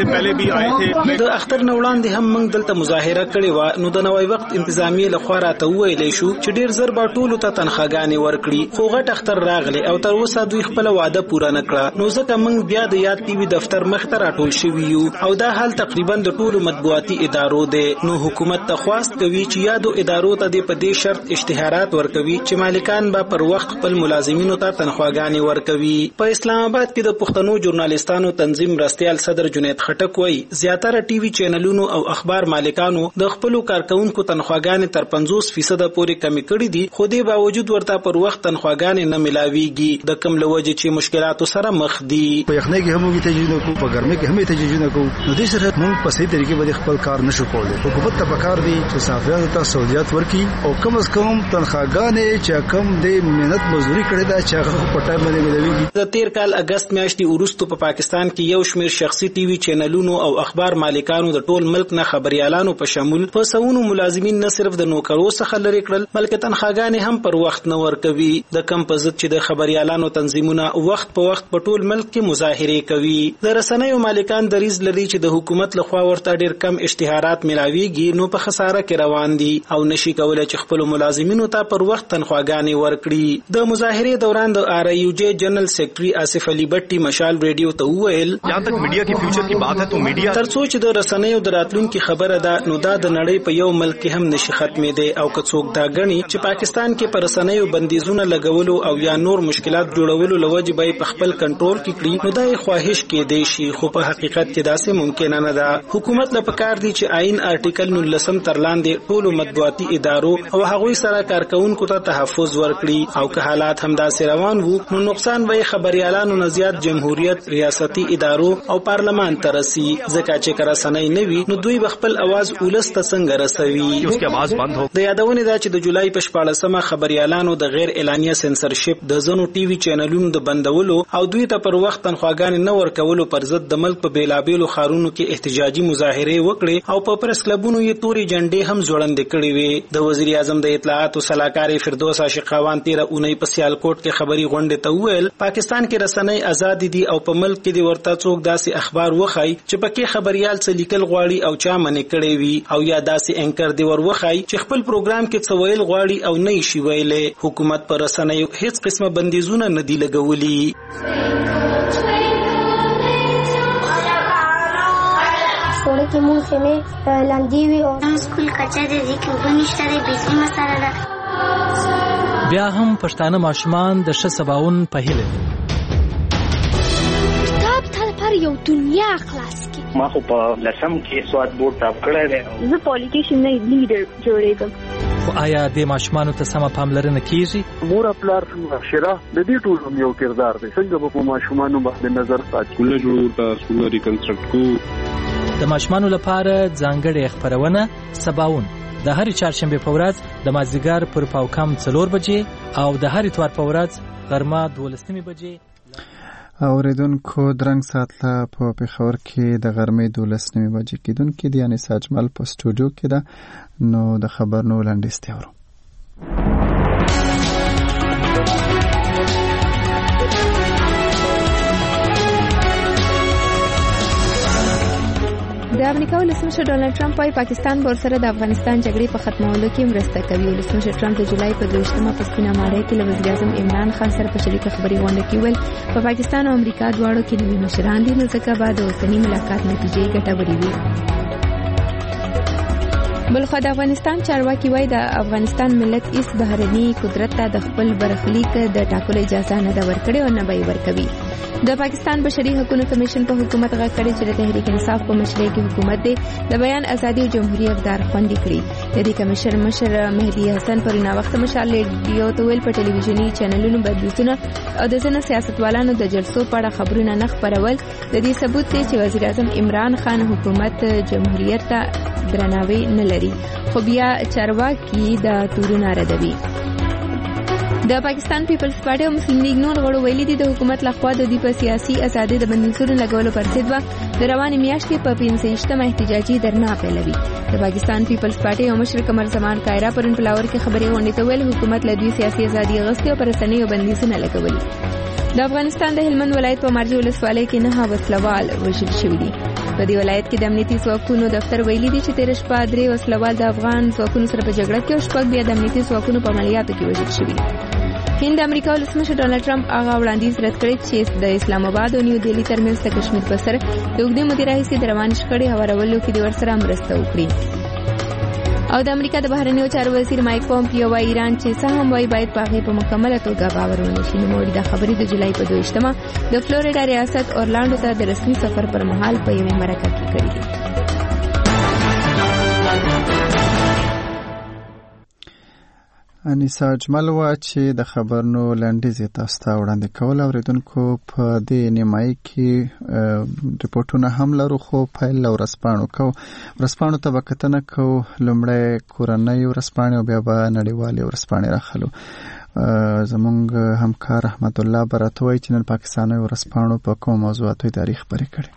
د اختر نه وړاندې هم موږ دلته مظاهره کړې و، نو د نوای وخت انتظامی لخوا راته وویلې شو چې ډیر زر به ټولو ته تنخواګانې ورکړي، خو غټ اختر راغلی او تر اوسه دوی خپل وعده پوره نه کړه. نو ځکه موږ بیا د یاد ټي وي دفتر مخ ته راټول شوي یو او دا حال تقریبا د ټولو مطبوعاتي ادارو دی. نو حکومت ته خواست کوي چې یادو ادارو ته د په دې شرط اشتهارات ورکوي چې مالکان به پر وخت خپل ملازمینو ته تنخواګانې ورکوي. په اسلام آباد کې د پښتنو ژورنالیستانو تنظیم راستيال صدر جنید خټک وایي زیاتره ټي وي چینلونو او اخبار مالکانو د خپل کارکونکو تنخواګانې تر پنځوس فیصد پورې کمی کړې دي، خو دې باوجود ورته پر وخت تنخواګانې نه ملاويږي، د کم لوجه چې مشکلاتو سره مخ دي. په یخنۍ کې هم موږ تجربه کوو، په ګرمۍ کې هم تجربه کوو، نو دې سره موږ په صحیح طریقې باندې خپل کار نشو کولای. حکومت ته پکار دی چې صحافیانو ته سہولیت ورکړي او کم از کم تنخواګانې چې کم دې مهنت مزدوري کړې ده چې هغه په ټایم باندې ملاويږي. د تیر کال اگست میاشتې وروسته په پاکستان کې یو شمېر شخصي ټي وي چینلونو او اخبار مالکانو د ټول ملک نه خبريالانو په شمول په سونو ملازمین نه صرف د نوکرو څخه لري کړل بلکې تنخواګانې هم پر وخت نه ورکوي. د کم په ضد چې د خبريالانو تنظیمونه وخت په وخت په ټول ملک کې مظاهرې کوي. د رسنیو مالکان دریځ لري چې د حکومت لخوا ورته ډیر کم اشتهارات ملاويږي، نو په خساره کې روان دي او نشي کولای چې خپل ملازمینو ته پر وخت تنخواګانې ورکړي. د مظاهرې دوران د آر آی یو جی جنرال سیکریټري آصف علي بټي مشال ریډیو ته وویل جہاں تک میډیا کی فیوچر کی بات ہے تو میډیا تر څو چې د رسنیو د راتلونکي خبره ده، نو دا د نړۍ په یو ملک کې هم نشي ختمې دي او که څوک دا غني چې پاکستان کې پر رسنیو بندیزونه لګولو او یا نور مشکلات جوړولو لوجه به په خپل کنټرول کې کړي، نو دا خواهش کې دی شي، خو په حقیقت کې داسې ممکن نه ده. حکومت له پکار دی چې آئین آرټیکل نولسم تر لاندې ټولو مطبوعاتي ادارو او هغوی سره کارکونکو ته تحفظ ورکړي، او که حالات هم داسې روان وو نو نقصان به خبريالانو نه زیات جمهوریت، ریاستي ادارو او پارلمان ته رسي، ځکه چې کرسنۍ نه وي نو دوی خپل आवाज ولست څنګه رسوي. اس کی आवाज بند ہو. د یادونه ده چې د جولای په شپاړلسمه خبريالانو د غیر اعلانیه سنسرشپ د زنو ټي وي چینلونو د بندولو او دوی ته پر وخت تنخواګانې نه ورکولو پر ضد د ملک په بیلابیلو خارونو کې احتجاجي مظاهرې وکړې او په پریس کلبونو یې توري جنډې هم ځوړندې کړې وې. د وزیر اعظم د اطلاعات او صلاحکار فردوس عاشقاوان تیر اونۍ په سیالکوټ کې خبري غونډه ته وویل پاکستان کې رسنۍ آزاد دي او په ملک کې د ورته څوک داسې اخبار وخی چې پکې خبريال څه لیکل غواړي او چا منې کړې وي او یا داسې انکر دی ور وخی چې خپل پروګرام کې څه ویل غواړي او نه شي ویلې. حکومت پر رسنیو هیڅ قسمه بندیزونه نه دی لګولي. سوړه کې مونږ سمې لاندې وي او سکول کچا دې کې وګنيشته دې بيسي مساله ده. بیا هم پښتانه ماشومان د ښه سباون په هیله دي. کتاب تل پر یو دنیا خلاص کی. ما خو په لسم کې سواد بورډ ټاپ کړی دی. زه پولیټیشن نه لیډر جوړېږم. خو آیا د ماشومانو ته سمه پاملرنه کیږي؟ مور خپلار معاشره د دې ټول یو کردار دی، څنګه په ماشومانو باندې نظر ساتي. کله جوړ تا سکول ریکنسټرکټ کو د ماشومانو لپاره ځانګړې خبرونه سباون د هر چهارشنبه په ورځ د مازدیګر پر پاوکم څلور بجې او د هر اتوار په ورځ غرمه دولسمې بجې. اوریدونکو درنګ ساتله په پېښور کې د غرمې دولس نیمې بجې کېدونکې دي، یعنې ساجمل په سټوډیو کې ده. نو د خبرونو لنډیز اورو. د امریکا ولسمشر ډونالد ټرمپ وايي پاکستان به ورسره د افغانستان جګړې په ختمولو کې مرسته کوي. ولسمشر ټرمپ د جولای په دویشتمه په سپینه ماڼۍ کې له وزیر اعظم عمران خان سره په شریکه خبري غونډه کې ویل په پاکستان او امریکا دواړو کې نوي مشران دي، نو ځکه به د اوسني ملاقات نتیجې ګټورې وي. بلخوا د افغانستان چارواکي وايي د افغانستان ملت هیڅ بهرني قدرت ته د خپل برخلیک د ټاکلو اجازه نه ده ورکړې او نه به یې ورکوي. د پاکستان بشري حقوقو کمیشن په حکومت غږ کړی چې د تحریک انصاف په مشرۍ کې حکومت دی د بیان ازادي او جمهوریت اقدار خوندي کړي. د دې کمیشن مشر مهدي حسن پرونه وخت مشال ریډیو ته ویل په ټلویزیونی چینلونو بدلونونه او د ځینو سیاستوالانو د جلسو په اړه خبرونه نه خپرول د دې ثبوت دی چې وزیر اعظم عمران خان حکومت جمهوریت ته درناوی نه لري، خو بیا چارواکي د تورونه ردوي. د پاکستان پیپلز پارټي او مسلم لیگ نون غړو ویلي دي د حکومت لخوا د دې په سیاسي ازادي د بندیزونو لګولو پر ضد و د روانې میاشتې په پنځه احتجاجي درنا پیلوي. د پاکستان پیپلز پارټي او مشر قمر زمان کایرا پرون پلاور کې خبري غونډې ته ویل حکومت له دوی سیاسي ازادي غوښتي او پر رسنیو بندیزونه لګولي. د افغانستان د هلمند ولایت په مارجې ولسوالۍ کې نه وسلوال وژل شوي دي. په دې ولایت کې د امنیتي ځواکونو دفتر ویلي دي چې تیر شپه درې وسلوال د افغان ځواکونو سره په جګړه کې او شپږ بیا د امنیتي ځواکونو په عملیاتو کې وژل شوي. هند امریکا ولسمشر ډونالد ټرمپ هغه وړاندیز رد کړی چې د اسلام آباد او نیو دهلی ترمنځ د کشمیر په سر د اوږدې مودې راهیسې د روانې شخړې هوارولو کې د ورسره مرسته وکړي. او د امریکا د بهرنیو چارو وزیر مایک پومپیو وايي ایران چې څه هم وایي باید په هغې په مکمله توګه باور ونه شي. نوموړي دا خبرې د جولای په دویشتمه د فلوریډا ریاست اورلاندو ته د رسمي سفر پر مهال په یوې مرکه کې کړي دي. انیسا اجمل وا چې د خبرونو لنډیز تاسو ته وړاندې کول. اوریدونکو په دې نیمایي کې ریپورتونه هم لرو، خو پیل له ورځپاڼو کوو. ورځپاڼو ته به کتنه کوو، لومړی کورنۍ ورځپاڼې او بیا به نړیوالې ورځپاڼې راخلو. زمونږ همکار احمد الله به راته وایي چې نن پاکستاني ورځپاڼو په کومو موضوعاتو اداري خبرې کړې.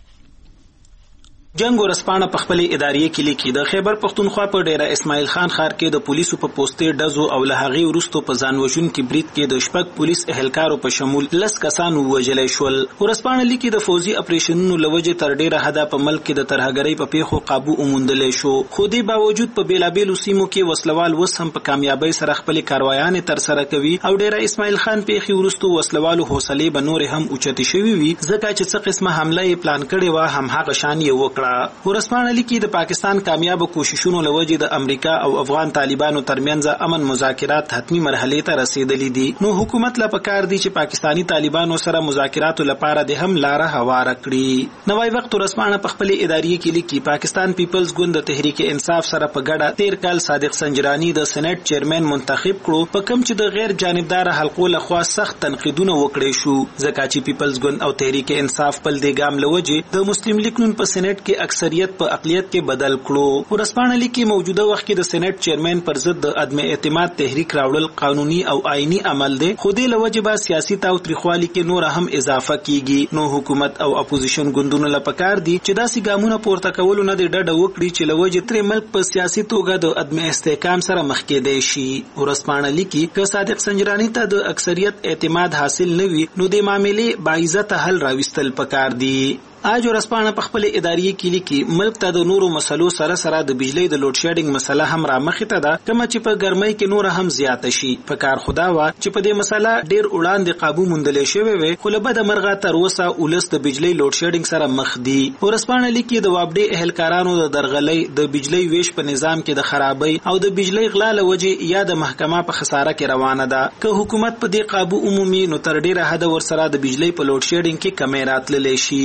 جنگ ورسپانه په خپل ادارې کې لیکي د خیبر پختونخوا په ډیره اسماعیل خان ښار کې د پولیسو په پوسټې ډزو او له هغې وروسته په ځان وژونکي برید کې د شپږ پولیس اهلکارو په شمول لس کسان ووژلی شول. ورسپانه لیکي د فوزي اپریشنونو له وجې تر ډیره حده په ملک کې د ترهګرۍ په پیښو قابو وموندلی شو، خو دې باوجود په بیلابیلو سیمو کې وسلوال اوس هم په کامیابۍ سره خپلې کاروایانې ترسره کوي او ډیره اسماعیل خان پیښې وروسته وسلوالو حوصلې به نورې هم اوچتې شوي وي، ځکه چې څه قسمه حمله یې پلان کړې وه همهغه شان یې وکړه. ورسپانه لیکي د پاکستان کامیاب کوششونو له وجې د امریکا او افغان طالبانو ترمنځ امن مذاکرات حتمی مرحلې ته رسیدلي دي، نو حکومت لا پکار دی چې پاکستانی طالبانو سره مذاکراتو لپاره د هم لاره هواره کړي. نوای وخت ورسپانه په خپل ادارې کې لیکي پاکستان پیپلز ګوند د تحریک انصاف سره په ګډه تیر کال صادق سنجرانی د سېنات چیرمن منتخب کړو، په کوم چې د غیر جانبدار حلقو لخوا سخت تنقیدونه وکړي شو، ځکه چې پیپلز ګوند او تحریک انصاف په دې ګام له وجې د مسلم لیگ نون په سېنات کې اکثریت په اقلیت کې بدل کړو. ورسپانه لیکي موجوده وخت کې د سېنات چیرمن پر ضد د عدم اعتماد تحریک راوړل قانوني او آئینی عمل دی، خو دې له وجې به سیاسي تاوتریخوالي کې نور هم اضافه کیږي، نو حکومت او اپوزیشن ګوندونو له پکار دي چې داسې ګامونه پورته کولو نه د ډډه وکړي چې له وجې ترې ملک په سیاسي توګه د عدم استحکام سره مخ کېدی شي. ورسپانه لیکي که صادق سنجرانی ته د اکثریت اعتماد حاصل نه وي نو د معاملې باعزته حل راوستل پکار دي. آج ورسپانه په خپل ادارې کې لیکي ملک ته د نورو مسلو سره سره د بجلی د لوډ شیډینګ مسله هم را مخې ته ده، کومه چې په ګرمۍ کې نور هم زیاته شي. په کار خدا وا چې په دې مسله ډیر وړاندې قابو موندلې شوی وي، خو له بده مرغه تر اوسه ولس د بجلی لوډ شیډینګ سره مخ دي. ورسپانه لیکي د وابډې اهلکارانو د درغلۍ د بجلی ویش په نظام کې د خرابۍ او د بجلی غلا له وجې یا د محکمه په خساره کې روانه ده. که حکومت په دې قابو عمومي نو تر ډیره حد ورسره د بجلی په لوډ شیډینګ کې کمی راتللی شي.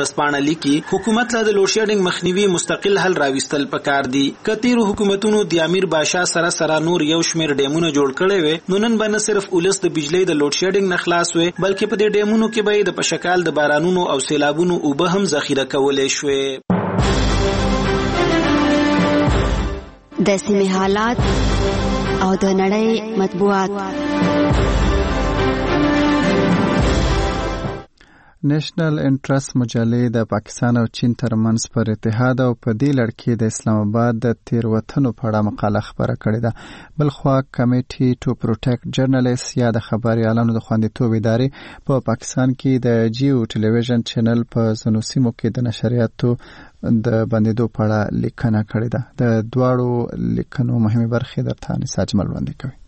ورځپاڼه لیکي حکومت له د لوډ شیډینګ مخنیوي مستقل حل راوستل پکار دي. کتیر حکومتونو د امیر باشا سره سره نور یو شمیر ډیمونه جوړ کړي وي نو نن باندې صرف ولس د بجلی د لوډ شیډینګ نه خلاص وي بلکې په دې ډیمونو کې به د پشکال د بارانونو او سیلابونو اوبه هم ذخیره کولای شوي. د سیمې حالات او د نړۍ مطبوعات. نېشنل انټرست مجلې د پاکستان او چین ترمنځ پر اتحاد او په دې لړ کې د اسلام آباد د تیروتنو په اړه مقاله خبره کړې ده. بلخوا کمیټي ټو پروټیکټ جرنالیست یا د خبريالانو د خوندیتوب ادارې په پاکستان کې د جیو ټلویزیون چینل په ځینو سیمو کې د نشریاتو د بندیدو په اړه لیکنه کړې ده. د دواړو لیکنو مهمه برخې درته نساج مل وړاندې کوي.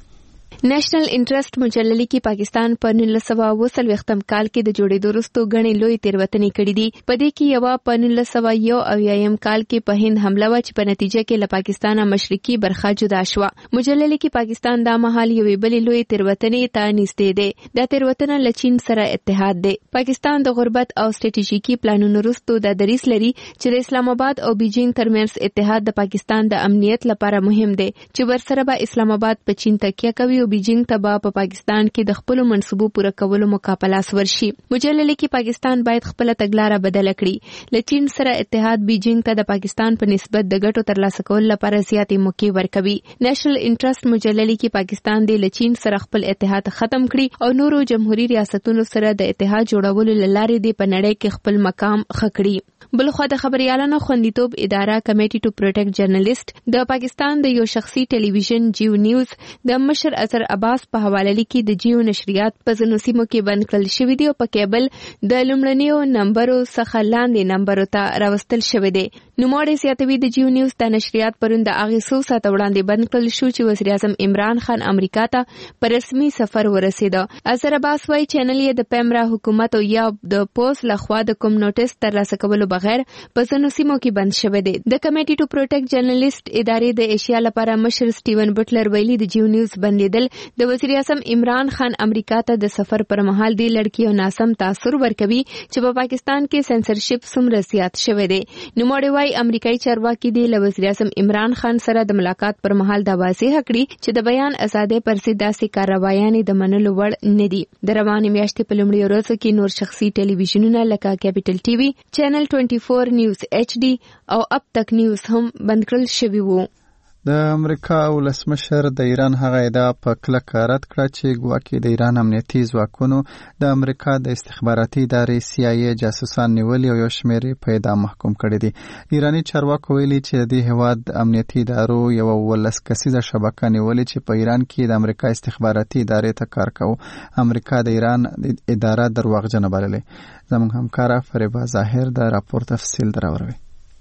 نېشنل انټرست مجلې کې پاکستان په نولس سوه اوه څلوېښتم کال کې د جوړېدو وروسته غنې لوی تیروتنې کړې دي. په دې کې یو په نولس سوه یو اویایم کال کې په هند حمله و چې په نتیجه کې له پاکستانه مشرقي برخه جدا شوه. مجلې کې پاکستان د مهال یوې بلې لوی تیروتنې ته نږدې دی. دا تیروتنه له چین سره اتحاد دی. پاکستان د غربت او ستراتیژیکي پلانونو وروسته د دریس لري چې د اسلام آباد او بیجینګ ترمنځ اتحاد د پاکستان د امنیت لپاره مهم دی چې ورسره به اسلام آباد په چین تکیه کوي او بیجینګ ته به په پاکستان کې د خپل منصوبو پوره کولو مقابله ورشي. مجلې کې پاکستان باید خپل تګلارې بدل کړي. له چین سره اتحاد بیجینګ ته د پاکستان په نسبت د ګټو ترلاسه کولو لپاره زیاتې موقع ورکوي. نېشنل انټرست مجلې کې پاکستان د چین سره خپل اتحاد ختم کړي او نورو جمهوریت ریاستونو سره د اتحاد جوړولو لپاره د پنړې کې خپل مقام خکړي. بلخوا د خبريالانو خوندیتوب اداره کمیټي ټو پروټیکټ جرنالیست د پاکستان د یو شخصي ټلویزیون جیو نیوز د مشر اظهر عباس په حواله لیکي د جیو نشریات په ځینو سیمو کې بند کړل شوي دي او په کیبل د لومړنیو نمبرو څخه لاندې نمبرو ته راوستل شوي دي. نوموړی زیاتوي د جیو نیوز د نشریات پرون د هغې څو ساعته وړاندې بند کړل شو چې وزیر اعظم عمران خان امریکا ته په رسمي سفر ورسېده. اظهر عباس وایي چینل یې د پیمرا حکومت او یا د پوس لخوا د کوم نوټس ترلاسه کولو بغیر په ځینو سیمو کې بند شوی دی. د کمیټي ټو پروټیکټ جرنالیست ادارې د ایشیا لپاره مشر سټیون بټلر ویلي د جیو نیوز بندیدل د وزیر اعظم عمران خان امریکا ته د سفر پر مهال دی لړکی او ناسم تاثر ورکوي چې په پاکستان کې سنسرشپ څومره زیات شوی دی. نوموړی وایي امریکایي چارواکي دی له وزیر اعظم عمران خان سره د ملاقات پر مهال دا واضح کړي چې د بیان ازادۍ پر ضد داسې کاروایانې د منلو وړ نه دي. د روانې میاشتې په لومړیو ورځو کې نور شخصي ټلویزیونونه لکه کیپټل ټي وي، چینل ټوینټي فور نیوز ایچ ډي او اب تک نیوز هم بند کړل شوي وو. د امریکا ولسمشر د ایران هغه ادعا په کلکه رد کړه چې ګواکې د ایران امنیتي ځواکونو د امریکا د استخباراتي ادارې سی آی ای جاسوسان نیولي او یو شمېر یې په اعدام محکوم کړي دي. ایراني چارواکو ویلي چې د دې هېواد امنیتي ادارو یوه اوولس کسیزه شبکه نیولې چې په ایران کې د امریکا استخباراتي ادارې ته کار کوي. امریکا د ایران اداره درواغجنه بللې. زموږ همکاره فریبا ظاهر د راپور تفصیل دراوروي.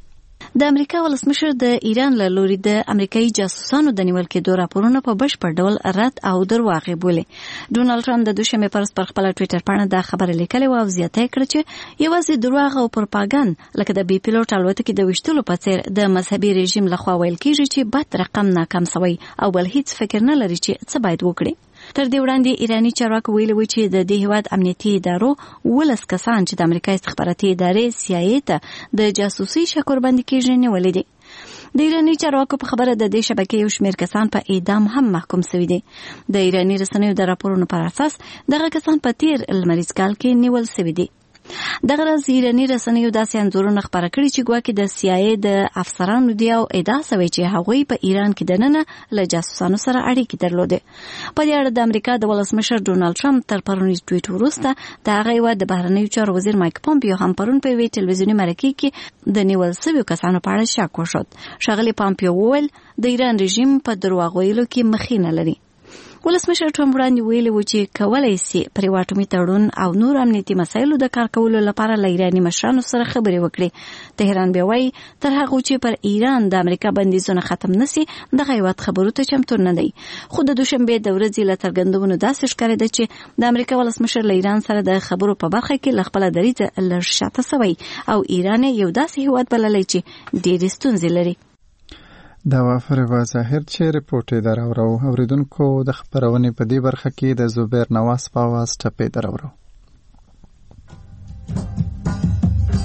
د امریکا ولسمشر د ایران له لوري د امریکایي جاسوسانو د نیول کېدو راپورونه په بشپړ ډول رد او درواغ بولي. ډونالډ ټرمپ د دوشنبه پر ورځ پر خپل ټوئیټر باندې دا خبره لیکلې او زیاته کړه چې یوازې درواغ او پروپاګاندا لکه د بي پیلوټ الوتکې د وشتلو په څیر د مذهبي رژیم لخوا ویل کیږي چې بد رقم ناکام شوی او بل هیڅ فکر نه لري چې څه باید وکړي. تر دې وړاندې ایرانی چارواکو ویلي و چې د دې هیواد امنیتي ادارو ولس کسان چې د امریکا استخباراتي ادارې سی آی ای ته د جاسوسي شکر باندې کېږي نیولې دي. د ایرانی چارواکو په خبره د دې شبکې یو شمېر کسان په اعدام هم محکوم شوي دي. د ایرانی رسنیو د راپورونو پر اساس دغه کسان په تیر لمریز کال کې نیول شوي دي. دغه ورځ ایرانی رسنیو داسې انځورونه خپاره کړي چې ګواکې د سی آی ای د افسرانو دی او ادعا شوې چې هغوی په ایران کې دننه له جاسوسانو سره اړیکې درلودې. په دې اړه د امریکا د ولسمشر ډونالډ ټرمپ تر پرونی ټویټ وروسته د هغه هیواد د بهرنیو چارو وزیر مایک پامپیو هم پرون په یوې ټلویزیوني مرکې کې د نیول شویو کسانو په اړه شک وښود. ښاغلي پامپیو وویل د ایران رژیم په درواغ ویلو کې مخې نه لري. ولسمشر ټرمپ وړاندې ویلي و چې کولای شي پر واټومي تړون او نور امنیتي مسایلو د کار کولو لپاره له ایراني مشرانو سره خبرې وکړي. تهران بیا وایي تر هغه چې پر ایران د امریکا بندیزونه ختم نشي دغه هیواد خبرو ته چمتو نه دی. خو د دوشنبه د ورځې له څرګندونو داسې ښکارېده چې د امریکا ولسمشر له ایران سره د خبرو په برخه کې له خپله دریځه لږ شاته شوی او ایران یو داسې هیواد بللی چې ډېرې ستونزې لري. دا وافرغه ظاهر چې ریپورټ یې دراورو. اوریدونکو د خبرونې په دې برخه کې د زبیر نواز په اواز ټپې دراورو.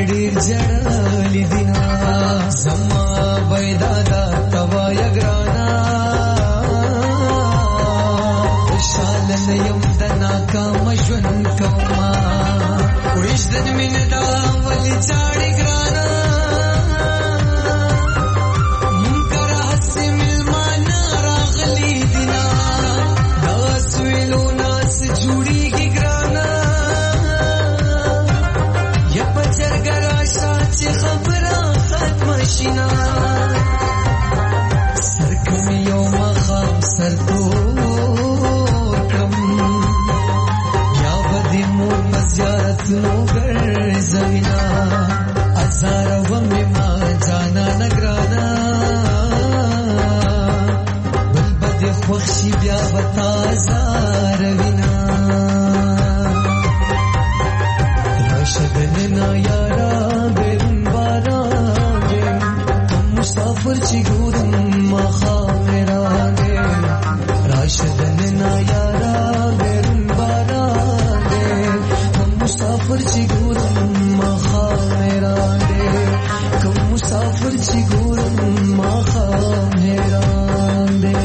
ډیر جړل دینا زما پیدا دا توا یګرانا خوشاله یم د ناکام ژوند کوما وېش د مين دا ولې چاړي ګرانا منکر حس ملمان راغلی دینا دا سویلو ناس جوړیږي ګرانا یا پچرګرا شاچ خبره ختم شینا سرکم یو مخام سرتو نو گر زمینا ازار و مما جانا نگرانا بل بد خوشی بیا بتا زار وینا راشدن نا یارا بیرون بارا گے کم مسافر چی گورم مخا میرا گے راشدن نا یارا بیرون بارا مسافر چی گورم مخا میرا دے کم مسافر چی گورم مخا میرا دے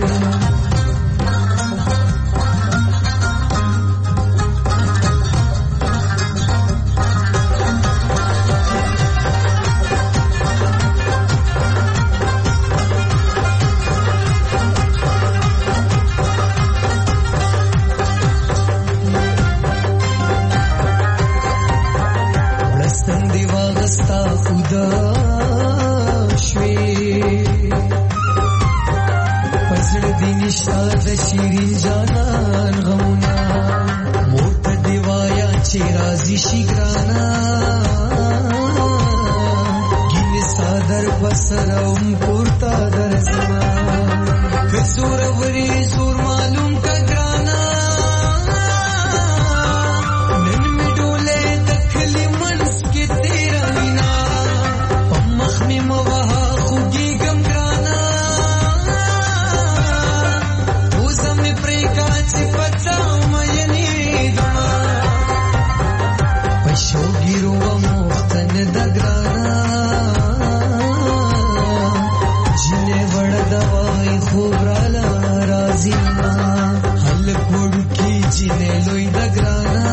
شیرین جانان غمونا موت دیوایا چی رازی شگرانا گین سادر بسرم پورتا در زمان کسور وری زور معلوم کا گرانا نن می ڈولے دکھلی منس کی تیرا وینا پمخ می موہا خوگی گم گرانا شوګیرو مختن دګرانا جنې وړ دوای خوبرالا رازینا حل کوډ کی جنې لوی دګرانا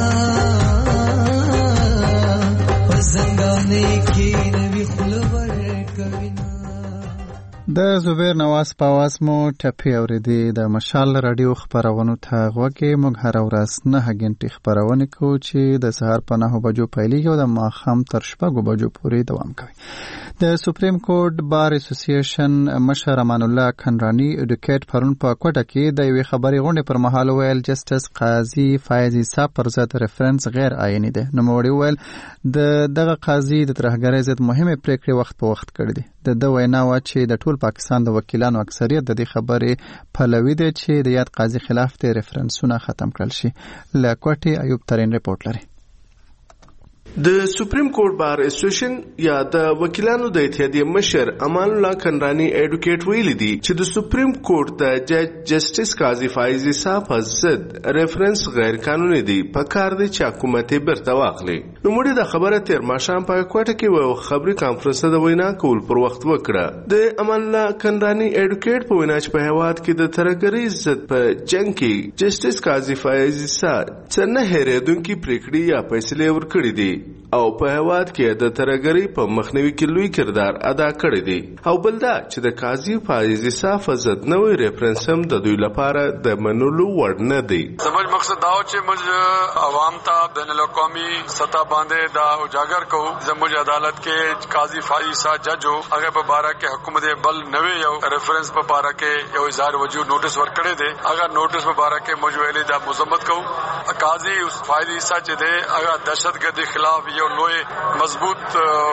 پسنګانې کې نوی خلور کوینا د زبیر نواز په आवाज مو ټپي اورېدي د مشال رادیو خبرونو ته غوږی موږ هر ورځ نه غنټي خبرونه کوو چې د سهار په نهه بجو پیلېږي او د ماښام تر شپږو بجو پورې دوام کوي. د سپریم کورټ بار اسوسییشن مشر امان الله کنرانی اډوکیټ پرون په کوټه کې د یوې خبري غونډې پر مهال ویل جسټس قاضي فایز عیسی پر ضد ریفرنس غیر آئینی دی. نو موړي ویل د دغه قاضي د ترهګرۍ ضد مهمه پریکړې وخت په وخت کړې دي. د د وینا و چې د ټول پاکستان د وکیلانو اکثریت د دې خبرې پلوي دي چې د یاد قاضي خلاف د ریفرنسونه ختم کړل شي. له کوټې ایوب ترين ریپورت لري. د سپریم کورټ بار اسوسییشن یا د وکیلانو د اتحادیې مشر امان الله کنرانی اډوکیټ ویلي دي چې د سپریم کورټ د جج جسټس قاضي فایز عیسی په ضد ریفرنس غیر قانوني دی په کار دی چې حکومت یې برته واخلي. نو موږ د خبره تیر ماښام په کوټه کې یو خبري کانفرنس د وینا کول پر وخت وکړه. د امان الله کنرانی اډوکیټ په وینا چې په هیواد کې د ترهګرۍ ضد په جنگ کې جسټس قاضي فایز عیسی څنګه هېرېدونکي پریکړې یا فیصلې ورکړې دي او په هواد کې د ترهګرۍ په مخنیوي کې لوی کردار ادا کړی دی. او بل دا چې د قاضي فایز عیسی فزد نوې ریفرنسم د دوی لپاره د منلو وړ نه دی. زموږ مقصد دا و چې موږ عوام ته بین الاقوامي سطح باندې دا اجاگر کوو زموږ عدالت کې قاضي فایز عیسی جج هو هغه په باره کې حکومت بل نوې یو ریفرنس په باره کې یو اظهار وجود نوټس ورکړی دی. هغه نوټس په باره کې موږ ویلي دا مذمت کوو. قاضي فایز عیسی چې دی هغه دهشتګردي خلاف یو لوی مضبوط ولاړ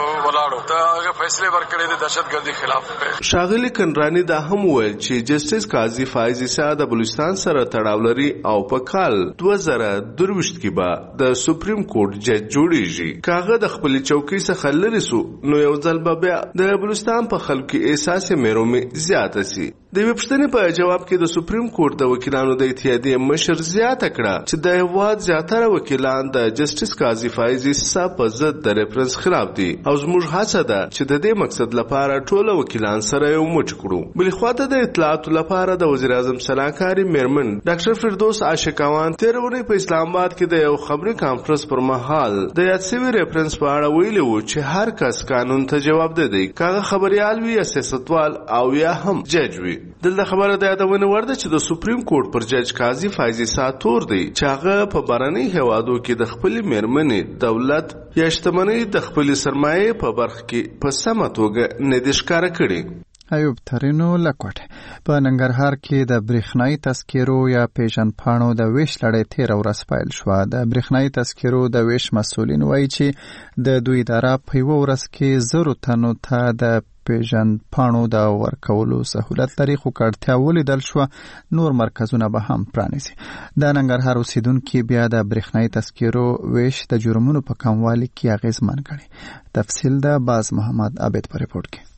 لاړو ته هغه فیصله ورکړي د دهشتګردي خلاف په شاغلی کنرانی دا هم ویل چې جسټس قاضي فایز عیسی د بلوچستان سره تړاو لري او په کال دوه زره درویشت کې به د سپریم کورټ جج جوړیږي. کاغه د خپل چوکۍ څخه لري سو نو یو ځل به بیا د بلوچستان په خلکو احساس مېرومي زیاته سي. د وپښتنې په جواب کې د سپریم کورټ د وکیلانو د اتحادیې مشر زیاته کړه چې د هیواد زیاتره وکیلان د جسټس قاضي فایز عیسی په ضد د ریفرنس خلاف دي او زموږ هڅه ده چې د دې مقصد لپاره ټول وکیلان سره یو موټ کړو. بل خواته د اطلاعاتو لپاره د وزیر اعظم سلاکاري میرمن ډاکټر فردوس عاشقوان تیر ورځ په اسلام آباد کې د یو خبري کانفرنس پر مهال د یاد شوی ریفرنس په اړه ویلي وو چې هر کس قانون ته جواب دی، کاغه خبريال وي یا سیاستوال او یا هم جج وي. دلته خبره د یادونه ورده چې د سپریم کورټ پر جج قاضي فایز عیسی تور دی چې هغه په بارني هوادو کې د خپل میرمنې دولت یا شتمنۍ د خپل سرمایه په برخه کې په سمه توګه نه د ښکار کړي. ایوب ترینو لکوټ په ننګرهار کې د برېښنايي تذکرو یا پیژن پاڼو د ویش لړۍ تیر ورځ پیل شو. د برېښنايي تذکرو د ویش مسؤلین وایي چې د دوی اداره په یو ورځ کې زرو تنو ته د پیژن پاڼو د ورکولو سہولت لري، خو کړتیا ولیدل شو نور مرکزونه به هم پرانیزي. د ننګرهار اوسیدونکو بیا د برېښنايي تذکرو ویش د جرمونو په کموالي کې اغیزمن کړي. تفصیل د باز محمد عابد په رپورت کې.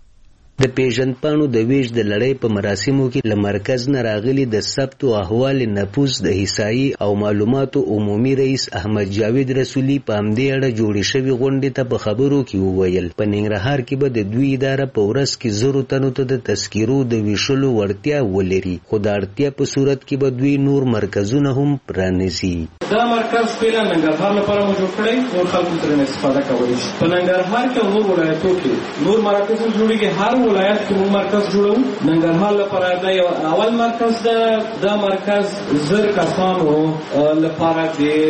د پیژن پاڼو د ویش د لړۍ په مراسمو کې له مرکز نه راغلي د ثبت او احوال نفوذ د حسابي او معلوماتو عمومي رئیس احمد جاوید رسولي په همدې اړه جوړې شوې غونډې ته په خبرو کې وویل په ننګرهار کې به د دوی اداره په ورځ کې زرو تنو ته د تذکیرو د ویشلو وړتیا ولري، خو د اړتیا په صورت کې به دوی نور مرکزونه هم پرانیزي. دا مرکز پیله ننګرهار لپاره مو جوړ کړی، نور خلکو ترې استفاده کولی شي. په ننګرهار کې نور ولایتو کې نور مرکزونه جوړیږي، هر ولایت کې موږ مرکز جوړو. ننګرهار لپاره دا یو اول مرکز ده. دا مرکز زر کسانو لپاره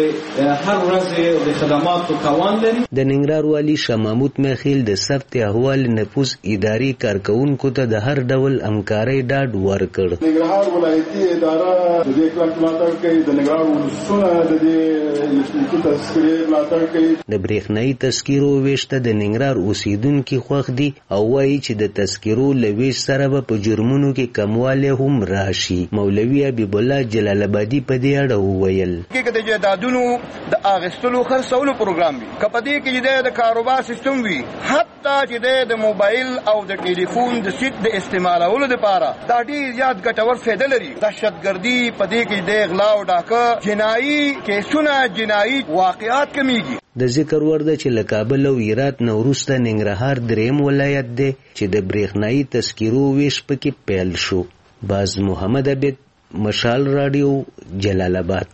د هر ورځ د خدماتو توان لري. د ننګرهار والی شاه محمود میخیل د ثبت احوال نفوذ اداري کارکونکو ته د هر ډول همکارۍ ډاډ ورکړ. ننګرهار ولایتي اداره د دې کلک ملاتړ کوي، د ننګرهار ولسونه د دې لسنیکي تذکرې ملاتړ کوي. د برېښنايي تذکرو ویش ته د ننګرهار اوسیدونکي خوښ دي او وایي چې د تذکرو لویش سره به په جرمونو کې کموالی هم راشي. مولوي حبیب الله جلال آبادي په دې اړه وویل کې د جایدادونو د اخیستلو خرڅولو پروګرام وي، که په دې کې د کاروبار سیستم وي، حتی چې د موبایل او د ټلیفون د سیټ د استعمالولو لپاره دا ډېر زیات ګټور فایده لري. دهشتګردي په دې کې د غلا او ډاکه جنایي کیسونه جنایي واقعات کمیږي. د ذکر ورده چې له کابل او هرات نه وروسته ننګرهار دریم ولایت دی چې د برېښنايي تذکرو ویش پکې پیل شو. باز محمد عابد، مشال رادیو، جلال آباد.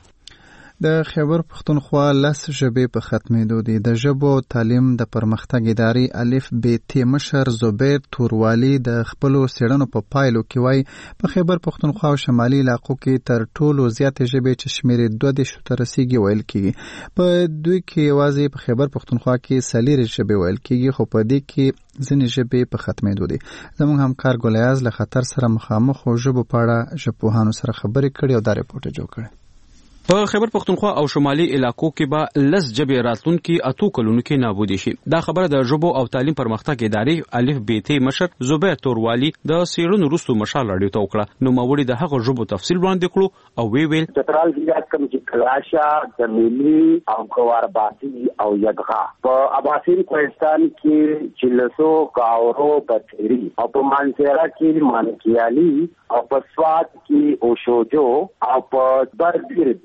د خیبر پښتونخوا لس ژبې په ختمېدو دي. د ژبو او تعلیم د پرمختګ ادارې الف ب ت مشر زبیر توروالي د خپلو څېړنو په پایلو کې وایي په خیبر پښتونخوا او شمالي علاقو کې تر ټولو زیاتې ژبې چې شمېر یې دوه دېرشو ته رسیږي ویل کېږي. په دوی کې یوازې په خیبر پښتونخوا کې څلېرویشت ژبې ویل کېږي، خو په دې کې ځینې ژبې په ختمېدو دي. زموږ همکار ګلیاز له خطر سره مخامخ او ژبو په اړه ژبپوهانو سره خبرې کړې او دا رپورټ یې جوړ کړی. په خیبر پښتونخوا او شمالي علاقو کې به لس جبې راتلونکي اتو کلونو کې نابودي شي. دا خبره د ژبو او تعلیم پرمختګ ادارې الف ب ت مشر زبیر توروالي د څېړنو وروسته مشال راډیو ته وکړه. نو ماوړي د هغه ژبو تفصیل وړاندې کړو او وی ویل چترال ولایت کوم چې کلاشا، دمیلی او ګوارباسي او یدغا په اباسین کوهستان کې چلسو، کاورو، بطری او په مانسیرا کې مانکیالي او په سوات کې اوشوجو او په برګیر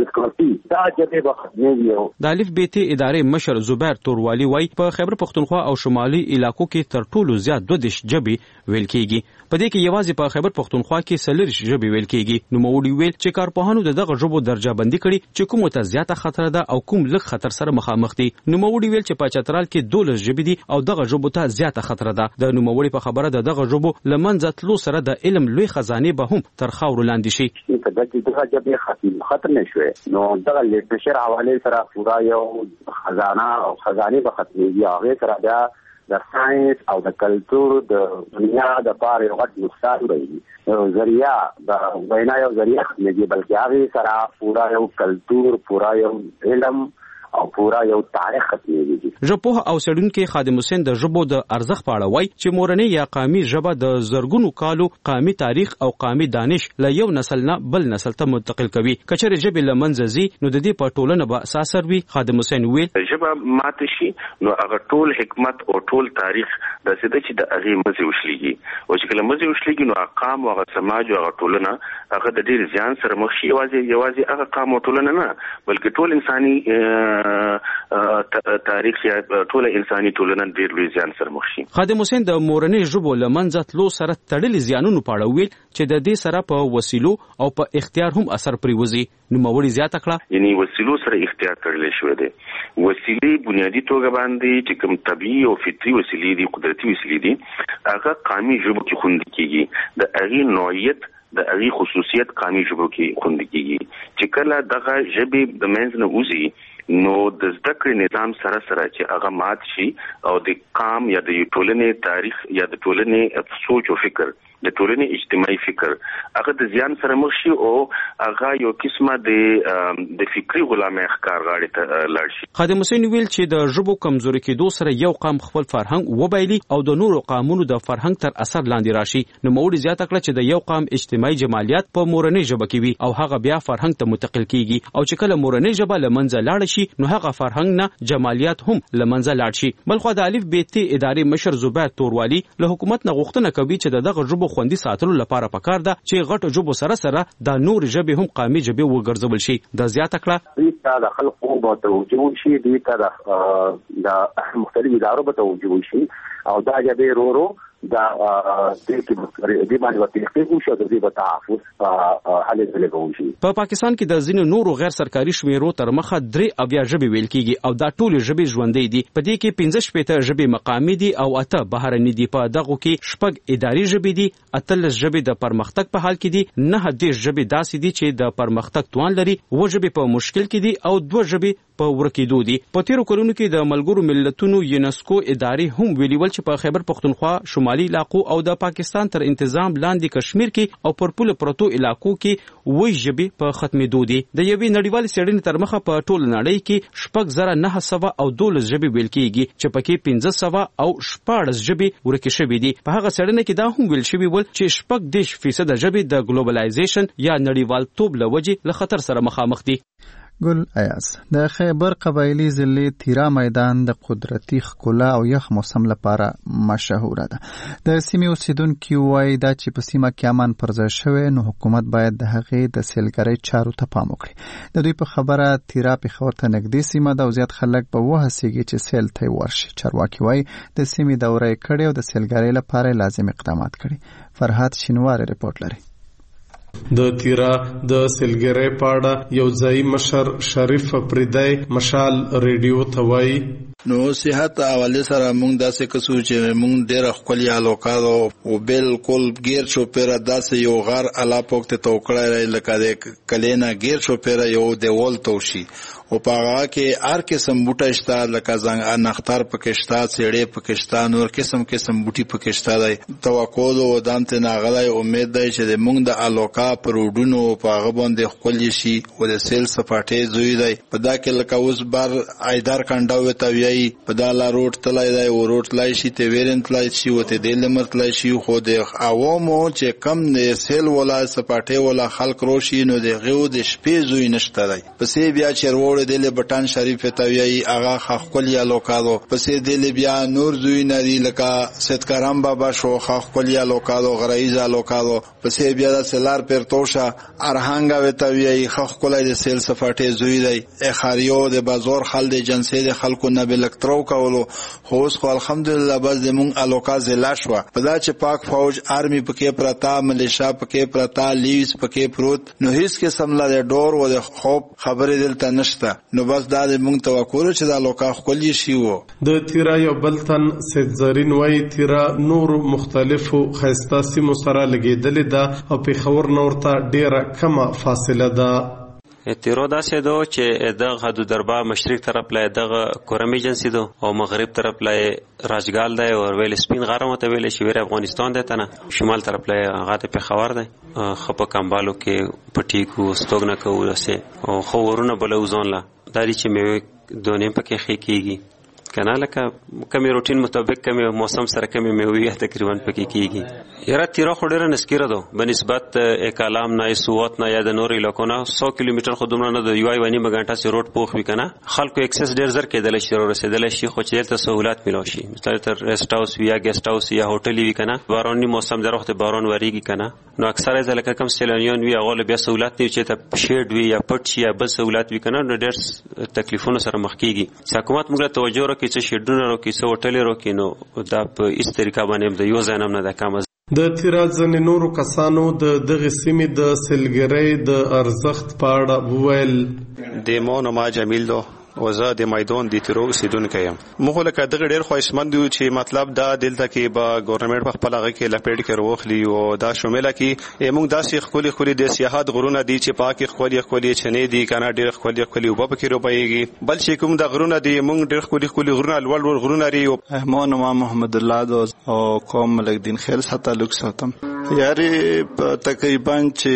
د الف ب ت ادارې مشر زبیر توروالي وایي په خیبر پښتونخوا او شمالي علاقو کې تر ټولو زیات دوه دېرش ژبې ویل کېږي. په دې کې یوازې په خیبر پښتونخوا کې څلېرویشت ژبې ویل کېږي. نوموړي ویل چې کارپوهانو د دغه ژبو درجه بندي کړي چې کومو ته زیاته خطر ده او کوم لږ خطر سره مخامخ دي. نوموړي ویل چې په چترال کې دولس ژبې دي او دغه ژبو ته زیاته خطر ده. د نوموړي په خبره د دغه ژبو له منځه تلو سره د علم لوی خزانې به هم تر خاورو لاندې شي. نو دغه لیټریچر حواله سره پورا یو خزانه او خزانه به ختمېږي. هغه سره بیا د ساينس او د کلچر د دنیا د پاره یو غټ مثال دی. ذریعہ د وینا یو ذریعہ ختمېږي، بلکې هغه سره پورا یو کلچر، پورا یو علم او پورا یو تاریخ ختمېږي. ژبپوه او څېړونکي خادم حسین د ژبو د ارزښت په اړه وایي چې مورنۍ یا قامي ژبه د زرګونو کالو قامي تاریخ او قامي دانش له یو نسل نه بل نسل ته منتقل کوي. که چېرې ژبې له منځه ځي نو د دې په ټولنه به څه اثر وي؟ خادم حسین وویل ژبه ماته شي نو هغه ټول حکمت او ټول تاریخ داسې ده چې د هغې مزې وشلېږي او چې کله مزې وشلېږي نو هغه قام او هغه سماج او هغه ټولنه هغه د ډېر زیان سره مخ شي. یوازې یوازې هغه قام او ټولنه نه بلکې ټول انساني تاریخ یا ټول انساني ټولنه ډېر لوی زیان سره مخ شي. خادم حسین د مورنۍ ژبو له منځه تلو سره تړلي زیانونو په اړه ویل چې د دې سره په وسیلو او په اختیار هم اثر پرېوځي. نوموړي زیاته کړه یعنی وسیلو سره اختیار تړلی شوی دی. وسیلې بنیادي توګه باندې چې کوم طبیعي او فطري وسیلې دي قدرتي وسیلې دي هغه قامي ژبو کې خوندي کېږي. د هغې نوعیت د هغې خصوصیت قامي ژبو کې خوندي کېږي چې کله دغه ژبې د منځ نه وځي نو د زده کړې نظام سره سره چې هغه مات شي او د قام یا د ټولنې تاریخ یا د ټولنې سوچ او فکر د ټولنې اجتماعي فکر هغه د زیان سره مخ شي او هغه یو قسمه د د فکري غلامۍ ښکار غاړې ته لاړ شي. خادم حسین ویل چې د ژبو کمزوري کېدو سره یو قام خپل فرهنګ وبایلي او د نورو قامونو د فرهنګ تر اثر لاندې راشي. نوموړي زیاته کړه چې د یو قام اجتماعي جمالیات په مورنۍ ژبه کې وي او هغه بیا فرهنګ ته منتقل کېږي او چې کله مورنۍ ژبه له منځه لاړه شي نو هغه فرهنګ نه جمالیات هم له منځه لاړ شي. بلخو د الف ب ت ادارې مشر زبیر توروالی له حکومت نه غوښتنه کوي چې دغه ژبو خوندي ساتلو لپاره پکار ده چې غټ ژبو سره سره د نور ژبې هم قامي ژبې وګرځول شي. د زیاته کړه دې ته د خلکو به توجه شي دې ته د مختلفو ادارو به توجه شي او دا ژبې ورو ورو دا د دې باندې وتلقي شو د دې په تحفظ حل ځلګون شي. په پاکستان کې د ځینو نورو غیر سرکاري شمیرو تر مخه درې اویا ژبې ویل کیږي او دا ټول ژبې ژوندۍ دي. په دې کې پنځه شپېته ژبې مقامي دي او اته بهرني دي. په دغه کې شپږ اداري ژبې دي، اتلس ژبې د پرمختګ په حال کې دي، نه دېرش ژبې داسې دي چې د پرمختګ توان لري، اووه ژبې په مشکل کې دي او دوه ژبې په ورکېدو دي. په تیرو کلونو کې د ملګرو ملتونو یونسکو ادارې هم ویلي ول چې په خیبر پختونخوا شمالي علاقو او د پاکستان تر انتظام لاندې کشمیر کې او پر پوله پرتو علاقو کې وې ژبې په ختمېدو دي. د یوې نړیوالې څېړنې تر مخه په ټول نړۍ کې شپږ زره نهه سوه او دولس ژبې ویل کېږي چې پکې پنځه سوه او شپاړس ژبې ورکې شوې دي. په هغه څېړنه کې دا هم ویل شوي ول چې شپږ دېرش فیصده ژبې د ګلوبلایزیشن یا نړیوالتوب له وجې له خطر سره مخامخ دي. ګل ایاز د خیبر قبایلی ضلع تیرا میدان د قدرتي ښکلا او یخ موسم لپاره مشهوره ده. د سیمې اوسیدونکي وایي دا چې په سیمه کې امن پر ځای شوی نو حکومت باید د هغې د سیلګرۍ چارو ته پام وکړي. د دوی په خبره تیرا پېښور ته نږدې سیمه ده او زیات خلک به وهڅېږي چې سیل ته ورشي. چارواکي وایي د سیمې دوره یې کړې او د سیلګرۍ لپاره لازم اقدامات کړي. فرهاد شینواری رپورټ لري. د تیرا د سیلګرۍ په اړه یو ځایي مشر شریف فریدی مشال ریډیو ته وایي نو صحت حواله سره مونږ داسې کسو چې مونږ ډېر خپل الوکادو او بالکل غیر شوپیره داسې یو غار الا پوکته توکړای لکه د کلینا غیر شوپیره یو دیوال توشي او پاغه کې هر قسم بوټه شته لکه زنګ نختار پکشتا سیړې پکشتا نور قسم قسم بوټي پکشتا دی. توقع او دانته ناغلای امید دی چې مونږ د الوکا پروډونو پاغه باندې خپل شي او د سیل سپاټې زوی دی. په دا کې لکه اوس بار ایدار کانډاو ته وی په دا لا روټ تلای دی او روټ لای شي ته ویرنت لای شي او ته د لمرت لای شي خو د عوامو چې کم نه سیل ولا سپاټې ولا خلق روشي نو د غو د شپې زوی نشته دی. پسې بیا چرور دل بټان شریف ته وی اغا خخکل یا لوکادو پسې دل بیا نور زوی ندی لکه ستکرام بابا شو خخکل یا لوکادو غریزا لوکادو پسې بیا د سلار پر توشا ارهانګا وته وی خخکل د سیل صفاټې زوی دی. اخاریو د بازار خل د جنسي د خلکو نه بلکترو کولو خو خو الحمدلله باز د مون الوکا زلا شو په دا چې پاک فوج آرمي پکې پرتا ملیشا پکې پرتا لیوس پکې پروت نو هیڅ قسم لا د ډور و د خوب خبرې دلته نشته نو بس دا د مونږ توقع چې دا لوکا خپل شي وو. د تیرا یو بلتن سید زرین وای تیرا نور مختلفو خسته سیمو سره لګیدل دا او پېښور نور ته ډیره کمه فاصله ده. تیرو داسې دو چې دغه حدود دربا مشرق طرف لای دغه کورم ایجنسی دو او مغرب طرف لای راجګال دی او ویل سپین غره مته ویل چې ویر افغانستان دی تنه شمال طرف لای غاټه په خبر دی خپ کمبالو کې پټی کو ستوګنه کو وسه او خو ورونه بلو ځون لا داري چې مې دونیم پکې خې کیږي کنه لکه کمی روټین مطابق کمی موسم سره کمی میوه تقریبا پکې کیږي یاره تیرا خډره نسکیره دو بنسبت اکالام نه سوات نه یا د نور علاقو نه سو کیلومتر خودمره نه د یوای ونی مګنټه سي روټ پوخ وی کنه خلکو اکسس ډیر زر کېدل شي رسیدل شي خو چې ته سہولت ملو شي مثلا تر ریسټ هاوس یا ګیسټ هاوس یا هوټل وی کنه بارونی موسم در وخت بارون وریږي کنه نو اکثره ځکه کم سیلانیان وی هغه بیا سہولت نه چې ته شیډ وی یا پټ شي یا بل سہولت وی کنه نو ډیر تکلیفونه سره مخ کیږي حکومت موږ ته توجه ورکړي چې شیډونه ورکړي څو هوټل ورکړي نو دا په ایست طریقه باندې د یو ځای نه د کم د تیراز ځنې نورو کسانو د دغه سیمې د سیلګرۍ د ارزښت په اړه وویل د مو نما جمیل دو وزه د میدان د تیرو سیدونکو یم مخه لکه دغه ډیر خوښمند یو چې مطلب دا دلته کې به ګورنمنت په خپل هغه کې لپیډ کې وروخلی او دا شامل کې موږ داسې خولي خولي د سیاحت غرونه دي چې پاکي خولي خولي چنې دي کنه ډیر خولي خولي وب پکې روبېږي بل چې کوم د غرونه دي موږ ډیر خولي خولي غرونه لوړ لوړ غرونه لري مو نو محمد الله دو او قوم ملک دین خیل ساته لوک ساتم یاري تقریبا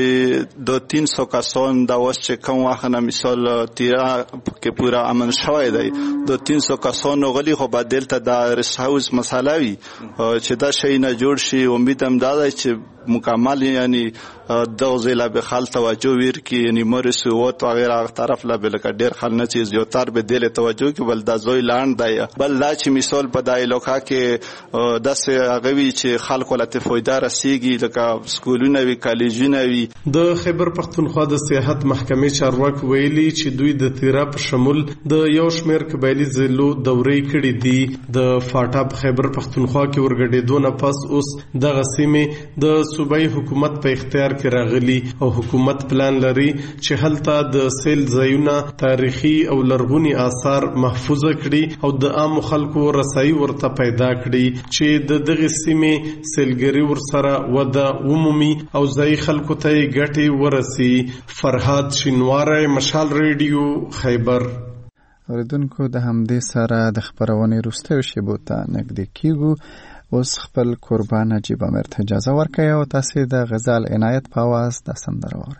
چې دو تین سو کسان دا وس چې کوم واخنه مثال تیرا کې پورا امن شوی دی دو تین سو کسانو غلی خو بدل ته د ریسټ هاوس مساله وي چې دا شی نه جوړ شي امیدم دا دی چې مکمل یعنی دغه ځای به خل توجه ور کی یعنی مرس او وغیرہ طرف لا بل کا ډیر خل نه چیز یو تر به دل توجه کی بل دا زوی لاند دی بل لا چې مثال په دای لوکا کې داسې غوي چې خلکو له فایده رسیږي لکه سکولونه وی کالجونه وی د خیبر پختونخوا د سیاحت محکمې چارواکي ویلي چې دوی د تیرا په شمول د یو شمیر قبایلی ضلعو دورې کړې دي د فاټا په خیبر پختونخوا کې ورګډېدو نه پس اوس دغه سیمې د صوبایي حکومت په اختیار کې راغلي او حکومت پلان لري چې هلته د سیل ځایونه تاریخي او لرغوني آثار محفوظ کړي او د عام خلکو رسایي ورته پیدا کړي چې د دغه سیمې سیلګری ورسره وده عمومي او ځای خلکو ته ګټي ورسي فرهاد شینواری مشال ریډیو خیبر اوریدونکو د همدې سره د خبرونې وروستیو شیبو ته نږدې کیږو اوس خپل قربان نجیب امیر ته اجازه ورکړئ او تاسې د غزل عنایت په اواز دا سندره واورئ.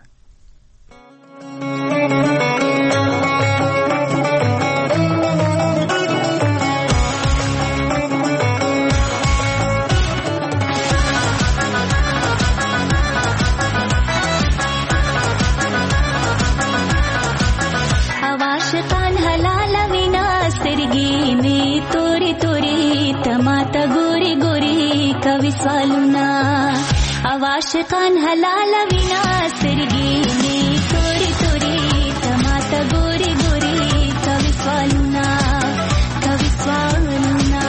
आवाशकान हलाल विना सिरगी में तोरी तोरी तमाता गोरी गोरी कवि स्वालुना कवि स्वालुना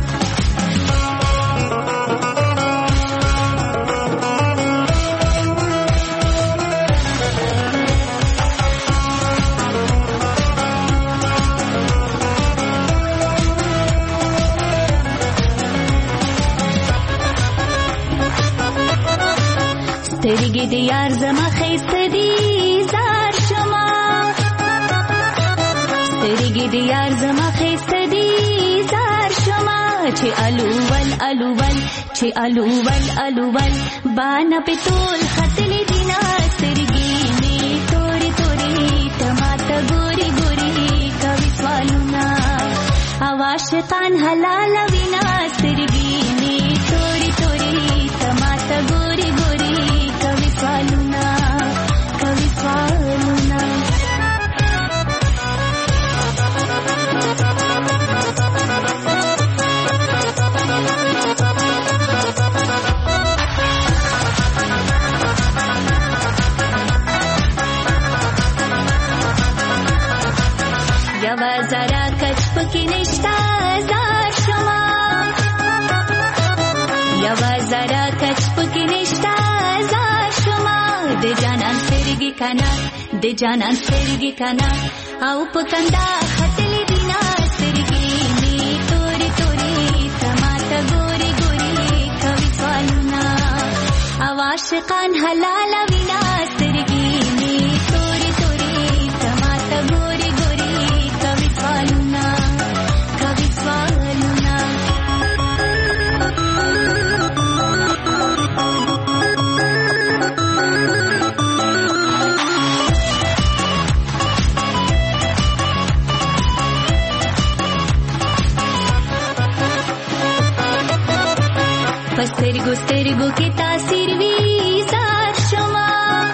سترګې د یار زما ښایسته دي زار شما سترګې د یار زما ښایسته دي زار شما چې الوول الوول چې الوول الوول بانا په ټول ختلې دي نا سترګې مې تورې تورې تماته ګوري ګوري کوي سوالونه عاشقان حلال وینا سترګې مې تورې تورې تماته ګوري ګوري کوي سوالونه کوي سوالونه یوا زرا کچ پکې نشتا زار شما یوا زرا کچ پکې نشتا زار شما د جانان سترګې کنا د جانان سترګې کنا او پکندا خطلې دینا سترګې می تورې تورې تماته ګوري ګوري کوي سوالونه عاشقان حلال وینا سترګې می تورې تورې تماته ګوري کوي سوالونه کوي سوالونه پسترګو سترګو کې تاثیر وی زار شما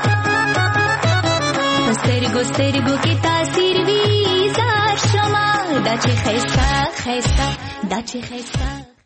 پسترګو سترګو کې تاثیر وی زار شما دا چې خیستا خیستا دا چې خیستا